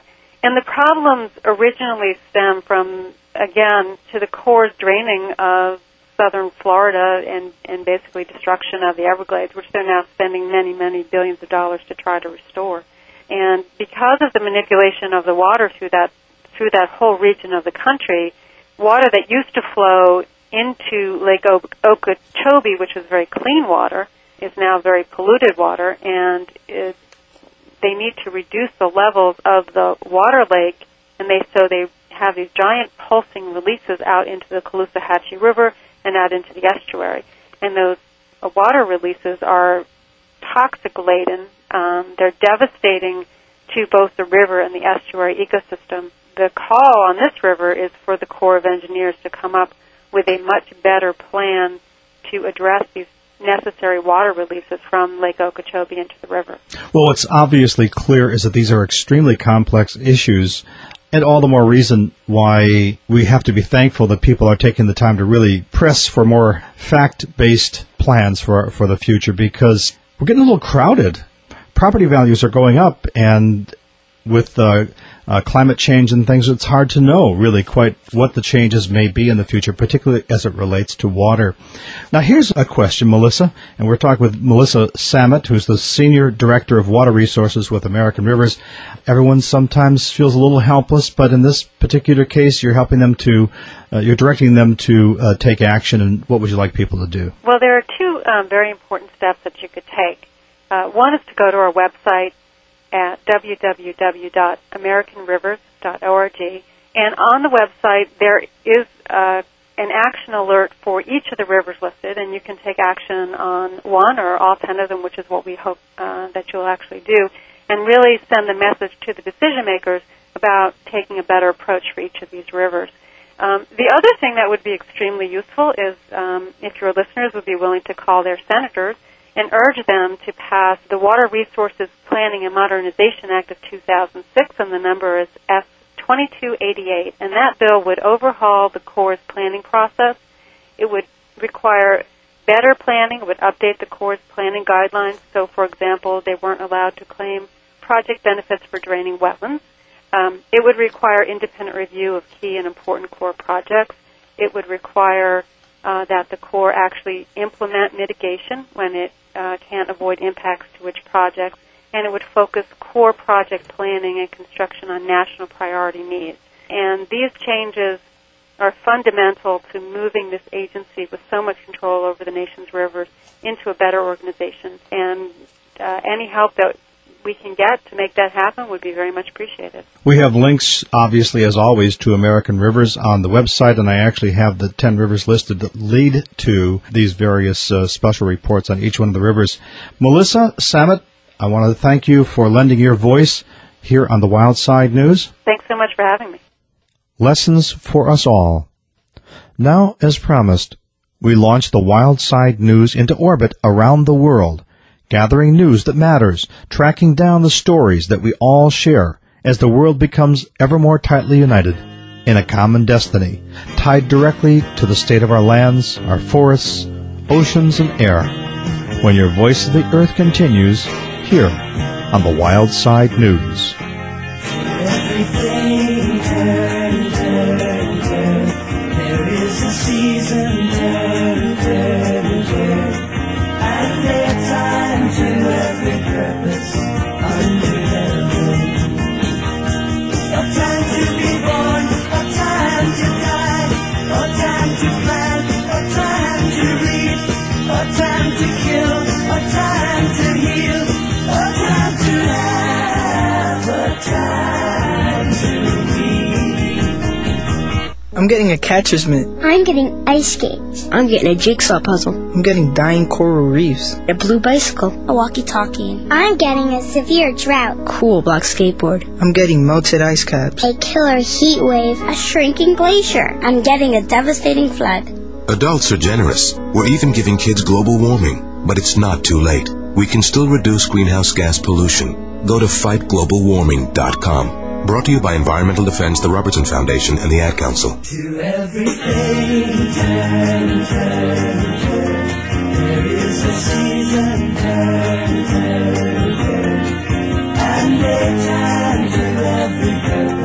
And the problems originally stem from, again, to the Corps' draining of southern Florida and basically destruction of the Everglades, which they're now spending many, many billions of dollars to try to restore. And because of the manipulation of the water through that whole region of the country, water that used to flow into Lake Okeechobee, which was very clean water, is now very polluted water, and they need to reduce the levels of the water lake, and so they have these giant pulsing releases out into the Caloosahatchee River and out into the estuary. And those water releases are toxic-laden. They're devastating to both the river and the estuary ecosystem. The call on this river is for the Corps of Engineers to come up with a much better plan to address these necessary water releases from Lake Okeechobee into the river. Well, what's obviously clear is that these are extremely complex issues, and all the more reason why we have to be thankful that people are taking the time to really press for more fact-based plans for the future, because we're getting a little crowded. Property values are going up, and with climate change and things, it's hard to know really quite what the changes may be in the future, particularly as it relates to water. Now, here's a question, Melissa, and we're talking with Melissa Samet, who's the Senior Director of Water Resources with American Rivers. Everyone sometimes feels a little helpless, but in this particular case, you're helping them you're directing them to take action, and what would you like people to do? Well, there are two very important steps that you could take. One is to go to our website at www.americanrivers.org, and on the website there is an action alert for each of the rivers listed, and you can take action on one or all 10 of them, which is what we hope that you'll actually do, and really send the message to the decision makers about taking a better approach for each of these rivers. The other thing that would be extremely useful is if your listeners would be willing to call their senators and urge them to pass the Water Resources Planning and Modernization Act of 2006, and the number is S-2288. And that bill would overhaul the Corps' planning process. It would require better planning. It would update the Corps' planning guidelines. So, for example, they weren't allowed to claim project benefits for draining wetlands. It would require independent review of key and important Corps projects. It would require that the Corps actually implement mitigation when it can't avoid impacts to which projects, and it would focus Corps project planning and construction on national priority needs. And these changes are fundamental to moving this agency with so much control over the nation's rivers into a better organization. And any help that we can get to make that happen would be very much appreciated. We have links, obviously, as always, to American Rivers on the website, and I actually have the 10 rivers listed that lead to these various special reports on each one of the rivers. Melissa Samet, I want to thank you for lending your voice here on the Wild Side News. Thanks so much for having me. Lessons for us all. Now, as promised, we launch the Wild Side News into orbit around the world, gathering news that matters, tracking down the stories that we all share as the world becomes ever more tightly united in a common destiny, tied directly to the state of our lands, our forests, oceans, and air. When your voice of the earth continues, here on the Wild Side News. Everything turn, turn, turn. There is a season, turn, turn, turn. And there's time to every purpose under heaven. A time to be born, a time to die, a time to plant, a time to reap, a time to kill, a time to heal, a time to have, a time to be. I'm getting a catcher's mitt. I'm getting ice skates. I'm getting a jigsaw puzzle. I'm getting dying coral reefs. A blue bicycle. A walkie-talkie. I'm getting a severe drought. Cool black skateboard. I'm getting melted ice caps. A killer heat wave. A shrinking glacier. I'm getting a devastating flood. Adults are generous. We're even giving kids global warming. But it's not too late. We can still reduce greenhouse gas pollution. Go to fightglobalwarming.com. Brought to you by Environmental Defense, the Robertson Foundation, and the Ad Council. To everything turn, turn, turn. There is a season, turn, turn, turn. And a time to every purpose.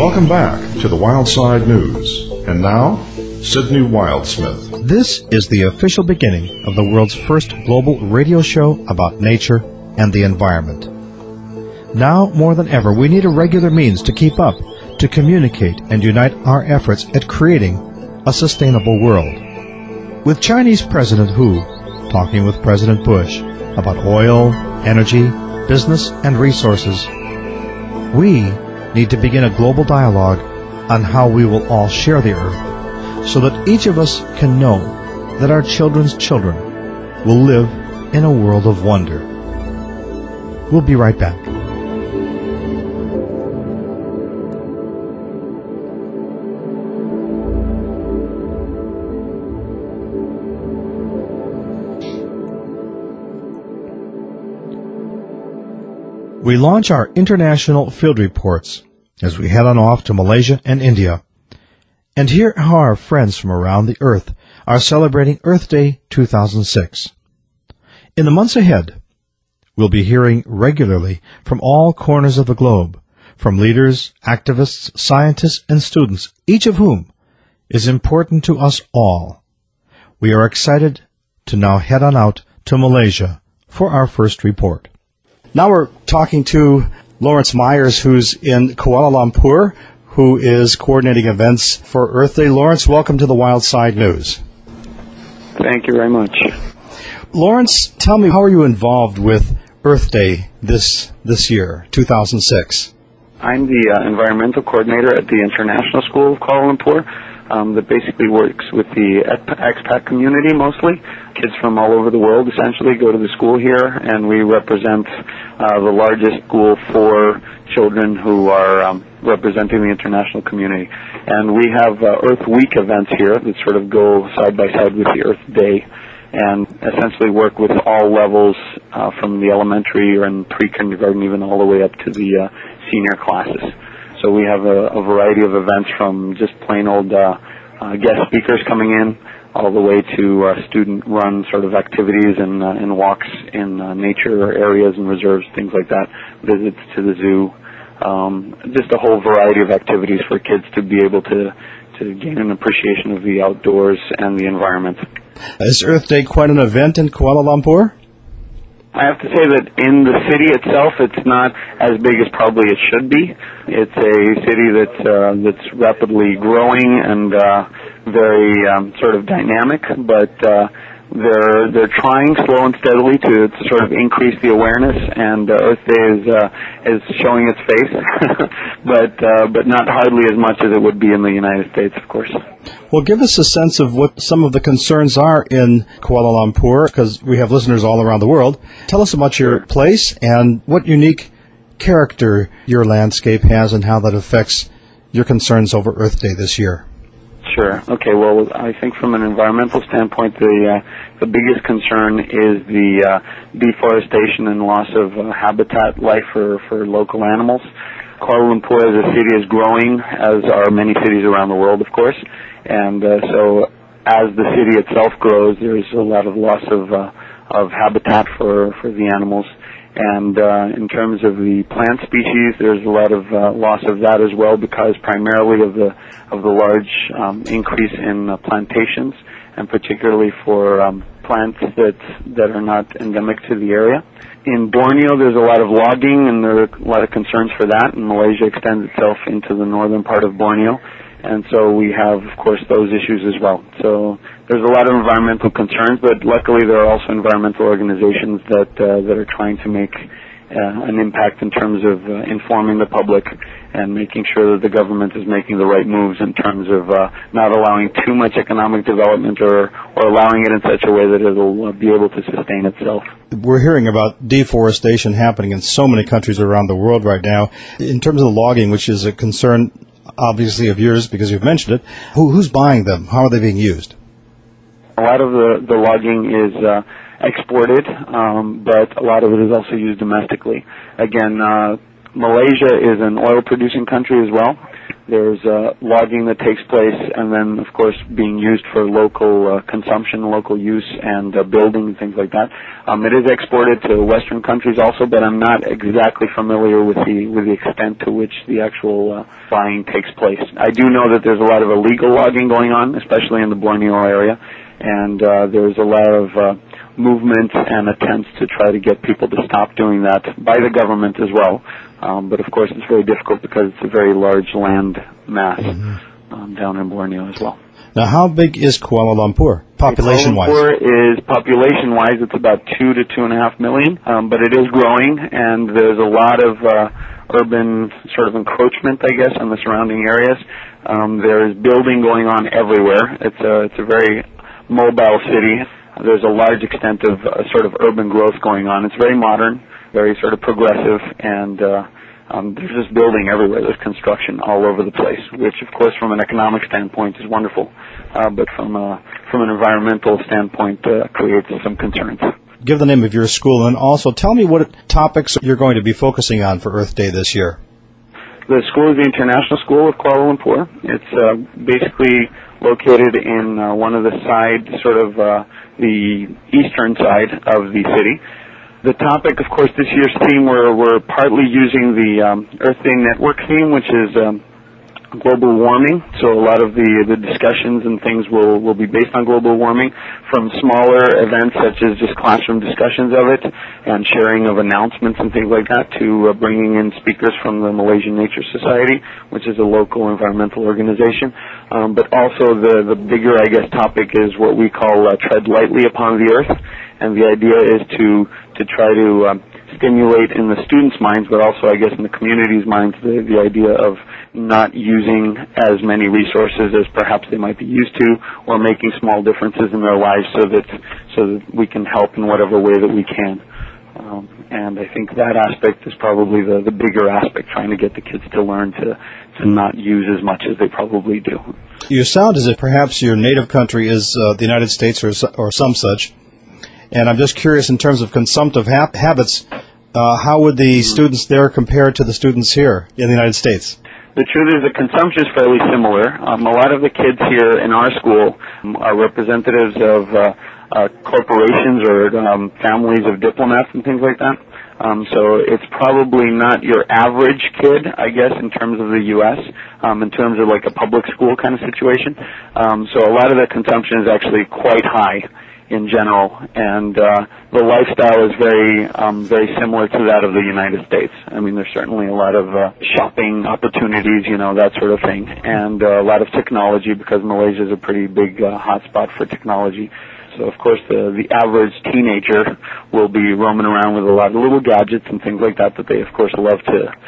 Welcome back to the Wildside News. And now, Sydney Wildsmith. This is the official beginning of the world's first global radio show about nature and the environment. Now, more than ever, we need a regular means to keep up, to communicate and unite our efforts at creating a sustainable world. With Chinese President Hu talking with President Bush about oil, energy, business, and resources, we need to begin a global dialogue on how we will all share the earth so that each of us can know that our children's children will live in a world of wonder. We'll be right back. We launch our international field reports as we head on off to Malaysia and India. And here how our friends from around the earth are celebrating Earth Day 2006. In the months ahead, we'll be hearing regularly from all corners of the globe, from leaders, activists, scientists, and students, each of whom is important to us all. We are excited to now head on out to Malaysia for our first report. Now we're talking to Lawrence Myers, who's in Kuala Lumpur, who is coordinating events for Earth Day. Lawrence, welcome to the Wildside News. Thank you very much. Lawrence, tell me, how are you involved with Earth Day this year, 2006? I'm the environmental coordinator at the International School of Kuala Lumpur that basically works with the expat community mostly. Kids from all over the world essentially go to the school here, and we represent the largest school for children who are representing the international community. And we have Earth Week events here that sort of go side by side with the Earth Day and essentially work with all levels from the elementary and pre-kindergarten even all the way up to the senior classes. So we have a variety of events from just plain old guest speakers coming in all the way to student-run sort of activities and walks in nature areas and reserves, things like that, visits to the zoo, just a whole variety of activities for kids to be able to gain an appreciation of the outdoors and the environment. Is Earth Day quite an event in Kuala Lumpur? I have to say that in the city itself, it's not as big as probably it should be. It's a city that's rapidly growing and very sort of dynamic, but they're trying slow and steadily to sort of increase the awareness, and Earth Day is showing its face, but not hardly as much as it would be in the United States, of course. Well, give us a sense of what some of the concerns are in Kuala Lumpur, because we have listeners all around the world. Tell us about your place and what unique character your landscape has and how that affects your concerns over Earth Day this year. Sure. Okay. Well, I think from an environmental standpoint, the biggest concern is the deforestation and loss of habitat life for local animals. Kuala Lumpur as a city is growing, as are many cities around the world, of course. And so as the city itself grows, there's a lot of loss of habitat for the animals. And in terms of the plant species, there's a lot of loss of that as well, because primarily of the large increase in plantations, and particularly for plants that are not endemic to the area. In Borneo, there's a lot of logging, and there are a lot of concerns for that, and Malaysia extends itself into the northern part of Borneo. And so we have, of course, those issues as well. So there's a lot of environmental concerns, but luckily there are also environmental organizations that are trying to make an impact in terms of informing the public and making sure that the government is making the right moves in terms of not allowing too much economic development or allowing it in such a way that it will be able to sustain itself. We're hearing about deforestation happening in so many countries around the world right now. In terms of the logging, which is a concern obviously of yours because you've mentioned it, who's buying them? How are they being used? A lot of the logging is exported, but a lot of it is also used domestically. Again, Malaysia is an oil-producing country as well, There's logging that takes place, and then, of course, being used for local consumption, local use, and building and things like that. It is exported to Western countries also, but I'm not exactly familiar with the extent to which the actual buying takes place. I do know that there's a lot of illegal logging going on, especially in the Borneo area, and there's a lot of movement and attempts to try to get people to stop doing that by the government as well. But of course it's very difficult because it's a very large land mass down in Borneo as well. Now, how big is Kuala Lumpur, population-wise? Kuala Lumpur is, population-wise, it's about 2 to 2.5 million, but it is growing, and there's a lot of urban sort of encroachment, I guess, on the surrounding areas. There's building going on everywhere. It's a very mobile city. There's a large extent of sort of urban growth going on. It's very modern, very sort of progressive, and there's just building everywhere. There's construction all over the place, which, of course, from an economic standpoint is wonderful, but from an environmental standpoint creates some concerns. Give the name of your school, and also tell me what topics you're going to be focusing on for Earth Day this year. The school is the International School of Kuala Lumpur. It's basically located in one of the the eastern side of the city. The topic, of course, this year's theme, we're partly using the Earth Day Network theme, which is global warming. So a lot of the discussions and things will be based on global warming, from smaller events such as just classroom discussions of it and sharing of announcements and things like that, to bringing in speakers from the Malaysian Nature Society, which is a local environmental organization. But also the bigger, I guess, topic is what we call tread lightly upon the earth. And the idea is to try to stimulate in the students' minds, but also, I guess, in the community's minds, the idea of not using as many resources as perhaps they might be used to, or making small differences in their lives so that we can help in whatever way that we can. And I think that aspect is probably the bigger aspect, trying to get the kids to learn to not use as much as they probably do. You sound as if perhaps your native country is the United States or some such. And I'm just curious, in terms of consumptive habits, how would the students there compare to the students here in the United States? The truth is the consumption is fairly similar. A lot of the kids here in our school are representatives of corporations or families of diplomats and things like that. So it's probably not your average kid, I guess, in terms of the U.S., in terms of like a public school kind of situation. So a lot of the consumption is actually quite high in general, and the lifestyle is very similar to that of the United States. I mean, there's certainly a lot of shopping opportunities, that sort of thing, and a lot of technology, because Malaysia is a pretty big hotspot for technology. So, of course, the average teenager will be roaming around with a lot of little gadgets and things like that they, of course, love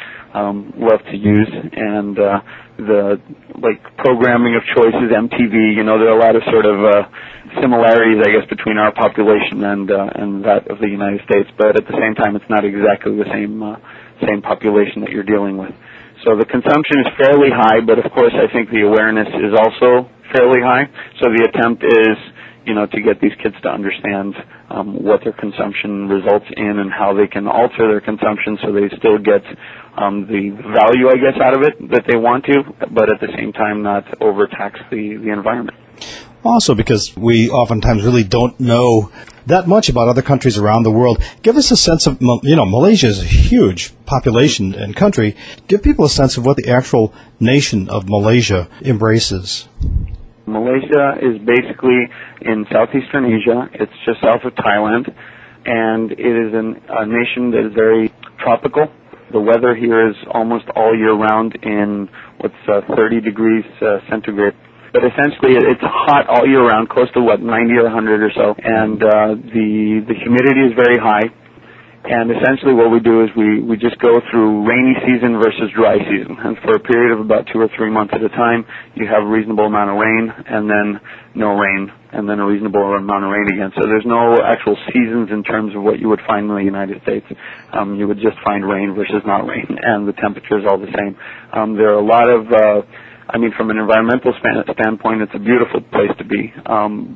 to use, and the programming of choice is MTV. There are a lot of sort of similarities, I guess, between our population and that of the United States, but at the same time, it's not exactly the same population that you're dealing with. So the consumption is fairly high, but of course, I think the awareness is also fairly high. So the attempt is, to get these kids to understand what their consumption results in and how they can alter their consumption so they still get the value, I guess, out of it that they want to, but at the same time not overtax the environment. Also, because we oftentimes really don't know that much about other countries around the world, give us a sense of, Malaysia is a huge population and country. Give people a sense of what the actual nation of Malaysia embraces. Malaysia is basically in southeastern Asia. It's just south of Thailand, and it is a nation that is very tropical. The weather here is almost all year round in 30 degrees centigrade. But essentially, it's hot all year round, close to 90 or 100 or so, and the humidity is very high. And essentially what we do is we just go through rainy season versus dry season. And for a period of about 2 or 3 months at a time, you have a reasonable amount of rain, and then no rain, and then a reasonable amount of rain again. So there's no actual seasons in terms of what you would find in the United States. You would just find rain versus not rain, and the temperature is all the same. There are a lot of from an environmental standpoint, it's a beautiful place to be.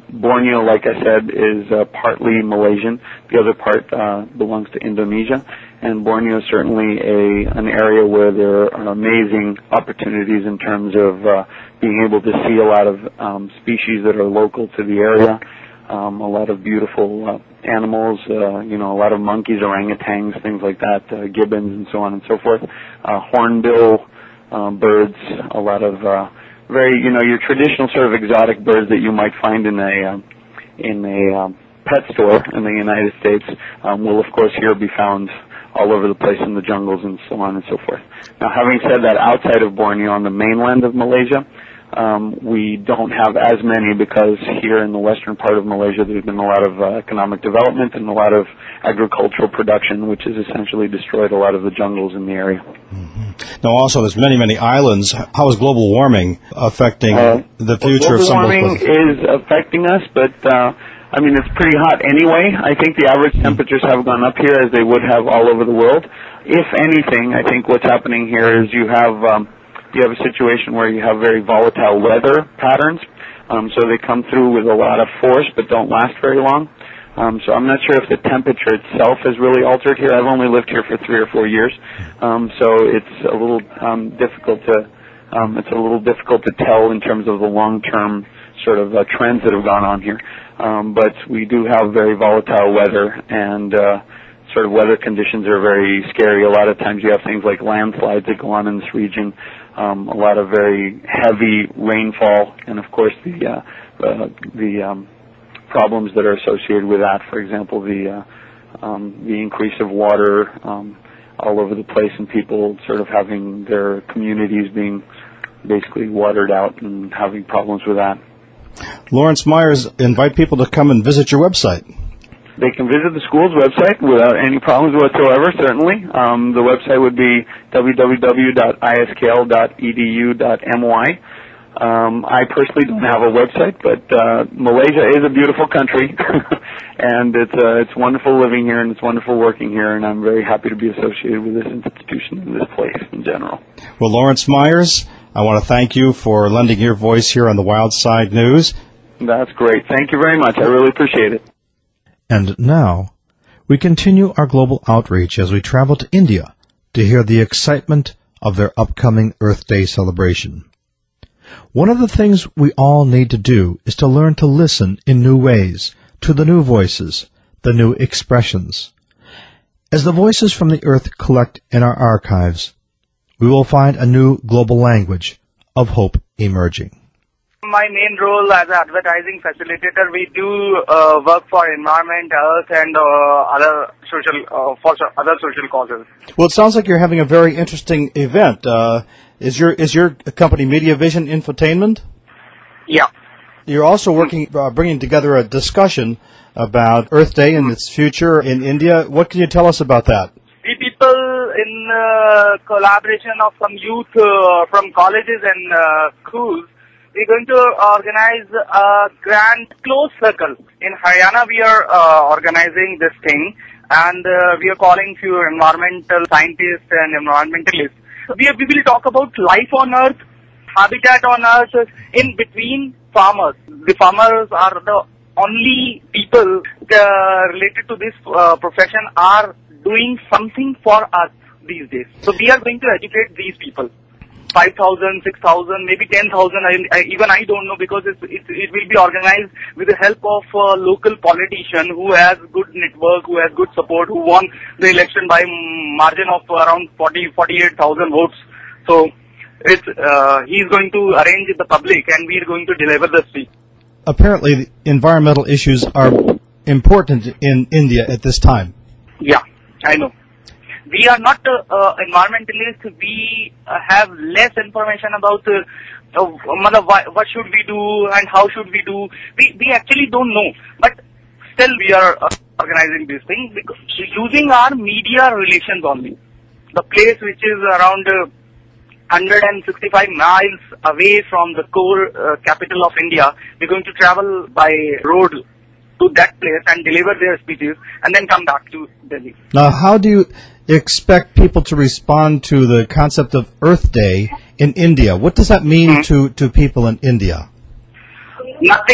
Borneo, like I said, is partly Malaysian. The other part belongs to Indonesia. and Borneo is certainly an area where there are amazing opportunities in terms of being able to see a lot of species that are local to the area, a lot of beautiful animals, a lot of monkeys, orangutans, things like that, gibbons, and so on and so forth, hornbill birds, a lot of very, your traditional sort of exotic birds that you might find in a pet store in the United States will, of course, here be found all over the place in the jungles and so on and so forth. Now, having said that, outside of Borneo, on the mainland of Malaysia, we don't have as many because here in the western part of Malaysia there's been a lot of economic development and a lot of agricultural production, which has essentially destroyed a lot of the jungles in the area. Mm-hmm. Now, also, there's many islands. How is global warming affecting the future of some of those places? Global warming is affecting us, but it's pretty hot anyway. I think the average temperatures have gone up here as they would have all over the world. If anything, I think what's happening here is you have a situation where you have very volatile weather patterns. So they come through with a lot of force but don't last very long. So I'm not sure if the temperature itself has really altered here. I've only lived here for 3 or 4 years. So it's a little difficult to tell in terms of the long-term sort of trends that have gone on here. But we do have very volatile weather, and sort of weather conditions are very scary. A lot of times you have things like landslides that go on in this region, a lot of very heavy rainfall, and of course the problems that are associated with that. For example, the increase of water all over the place, and people sort of having their communities being basically watered out and having problems with that. Lawrence Myers, invite people to come and visit your website. They can visit the school's website without any problems whatsoever, certainly. The website would be www.iskl.edu.my. I personally don't have a website, but Malaysia is a beautiful country, and it's wonderful living here, and it's wonderful working here, and I'm very happy to be associated with this institution and this place in general. Well, Lawrence Myers, I want to thank you for lending your voice here on the Wild Side News. That's great. Thank you very much. I really appreciate it. And now, we continue our global outreach as we travel to India to hear the excitement of their upcoming Earth Day celebration. One of the things we all need to do is to learn to listen in new ways to the new voices, the new expressions. As the voices from the Earth collect in our archives, we will find a new global language of hope emerging. My main role as an advertising facilitator, we do work for environment, earth, and other social causes. Well, it sounds like you're having a very interesting event. Is your company Media Vision Infotainment? Yeah. You're also working, bringing together a discussion about Earth Day and its future in India. What can you tell us about that? We people in collaboration of some youth from colleges and schools, we're going to organize a grand close circle. In Haryana, we are organizing this thing, and we are calling few environmental scientists and environmentalists. We will talk about life on Earth, habitat on Earth, in between farmers. The farmers are the only people related to this profession are doing something for us these days. So we are going to educate these people. 5,000, 6,000, maybe 10,000. Even I don't know, because it will be organized with the help of a local politician who has good network, who has good support, who won the election by margin of around 48,000 votes. So he's going to arrange the public, and we are going to deliver the speech. Apparently, environmental issues are important in India at this time. Yeah, I know. We are not environmentalists. We have less information about what should we do and how should we do. We actually don't know. But still we are organizing this thing because using our media relations only. The place which is around 165 miles away from the core capital of India, we're going to travel by road to that place and deliver their speeches and then come back to Delhi. Now, how do you expect people to respond to the concept of Earth Day in India? What does that mean to people in India? Nothing.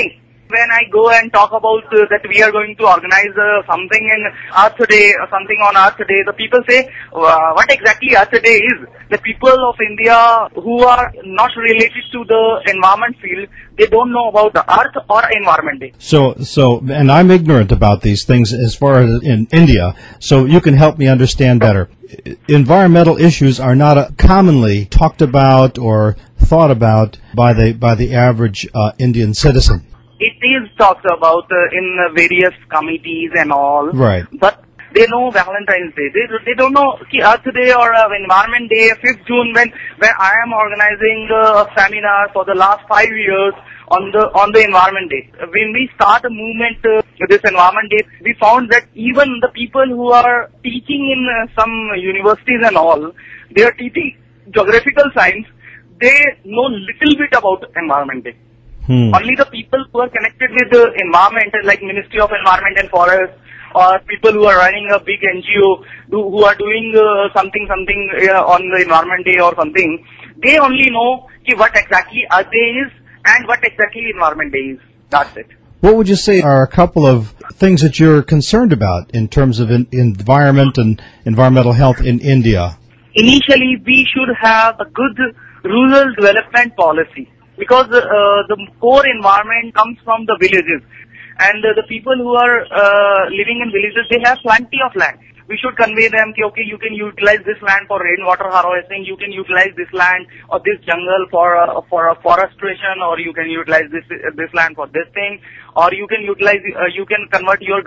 When I go and talk about that we are going to organize something in Earth Day, something on Earth Day, the people say, what exactly Earth Day is? The people of India who are not related to the environment field, they don't know about the Earth or Environment Day. So, and I'm ignorant about these things as far as in India, so you can help me understand better. Environmental issues are not commonly talked about or thought about by the average Indian citizen. It is talked about in various committees and all. Right. But they know Valentine's Day. They don't know Earth Day or Environment Day, 5th June, when I am organizing a seminar for the last 5 years on the Environment Day. When we start a movement, this Environment Day, we found that even the people who are teaching in some universities and all, they are teaching geographical science, they know little bit about Environment Day. Only the people who are connected with the environment, like Ministry of Environment and Forest, or people who are running a big NGO, who are doing something on the Environment Day or something, they only know what exactly Earth Day is and what exactly Environment Day is. That's it. What would you say are a couple of things that you're concerned about in terms of environment and environmental health in India? Initially, we should have a good rural development policy, because the core environment comes from the villages, and the people who are living in villages, they have plenty of land. We should convey them, okay, you can utilize this land for rainwater harvesting, you can utilize this land or this jungle for a forestation, or you can utilize this land for this thing, or you can utilize, you can convert your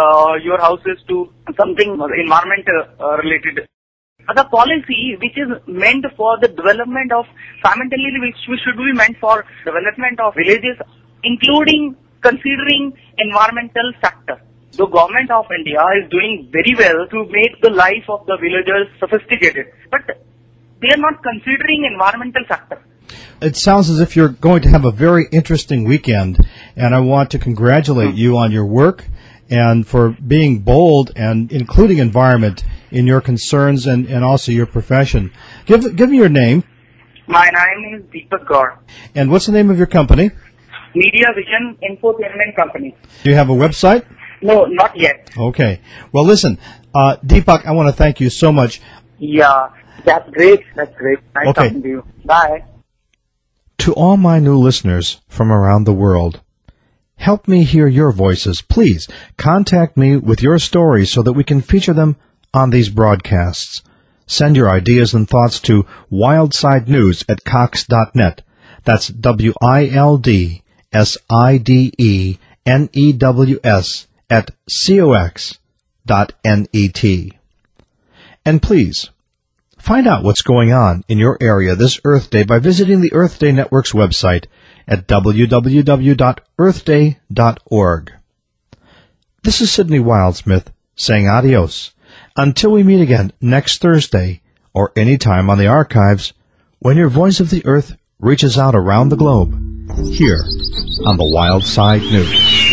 houses to something environment related. The policy which is meant for the development of, simultaneously which should be meant for development of villages, including considering environmental factor. The government of India is doing very well to make the life of the villagers sophisticated, but they are not considering environmental factor. It sounds as if you're going to have a very interesting weekend, and I want to congratulate you on your work and for being bold and including environment in your concerns and also your profession. Give me your name. My name is Deepak Gaur. And what's the name of your company? Media Vision Infotainment Company. Do you have a website? No, not yet. Okay. Well, listen, Deepak, I want to thank you so much. Yeah, that's great. That's great. Nice talking to you. Bye. To all my new listeners from around the world, help me hear your voices. Please contact me with your stories so that we can feature them on these broadcasts. Send your ideas and thoughts to wildsidenews@cox.net. That's WILDSIDENEWS@COX.net. And please, find out what's going on in your area this Earth Day by visiting the Earth Day Network's website at www.earthday.org. This is Sidney Wildsmith saying adios until we meet again next Thursday or any time on the archives when your voice of the Earth reaches out around the globe here on the Wild Side News.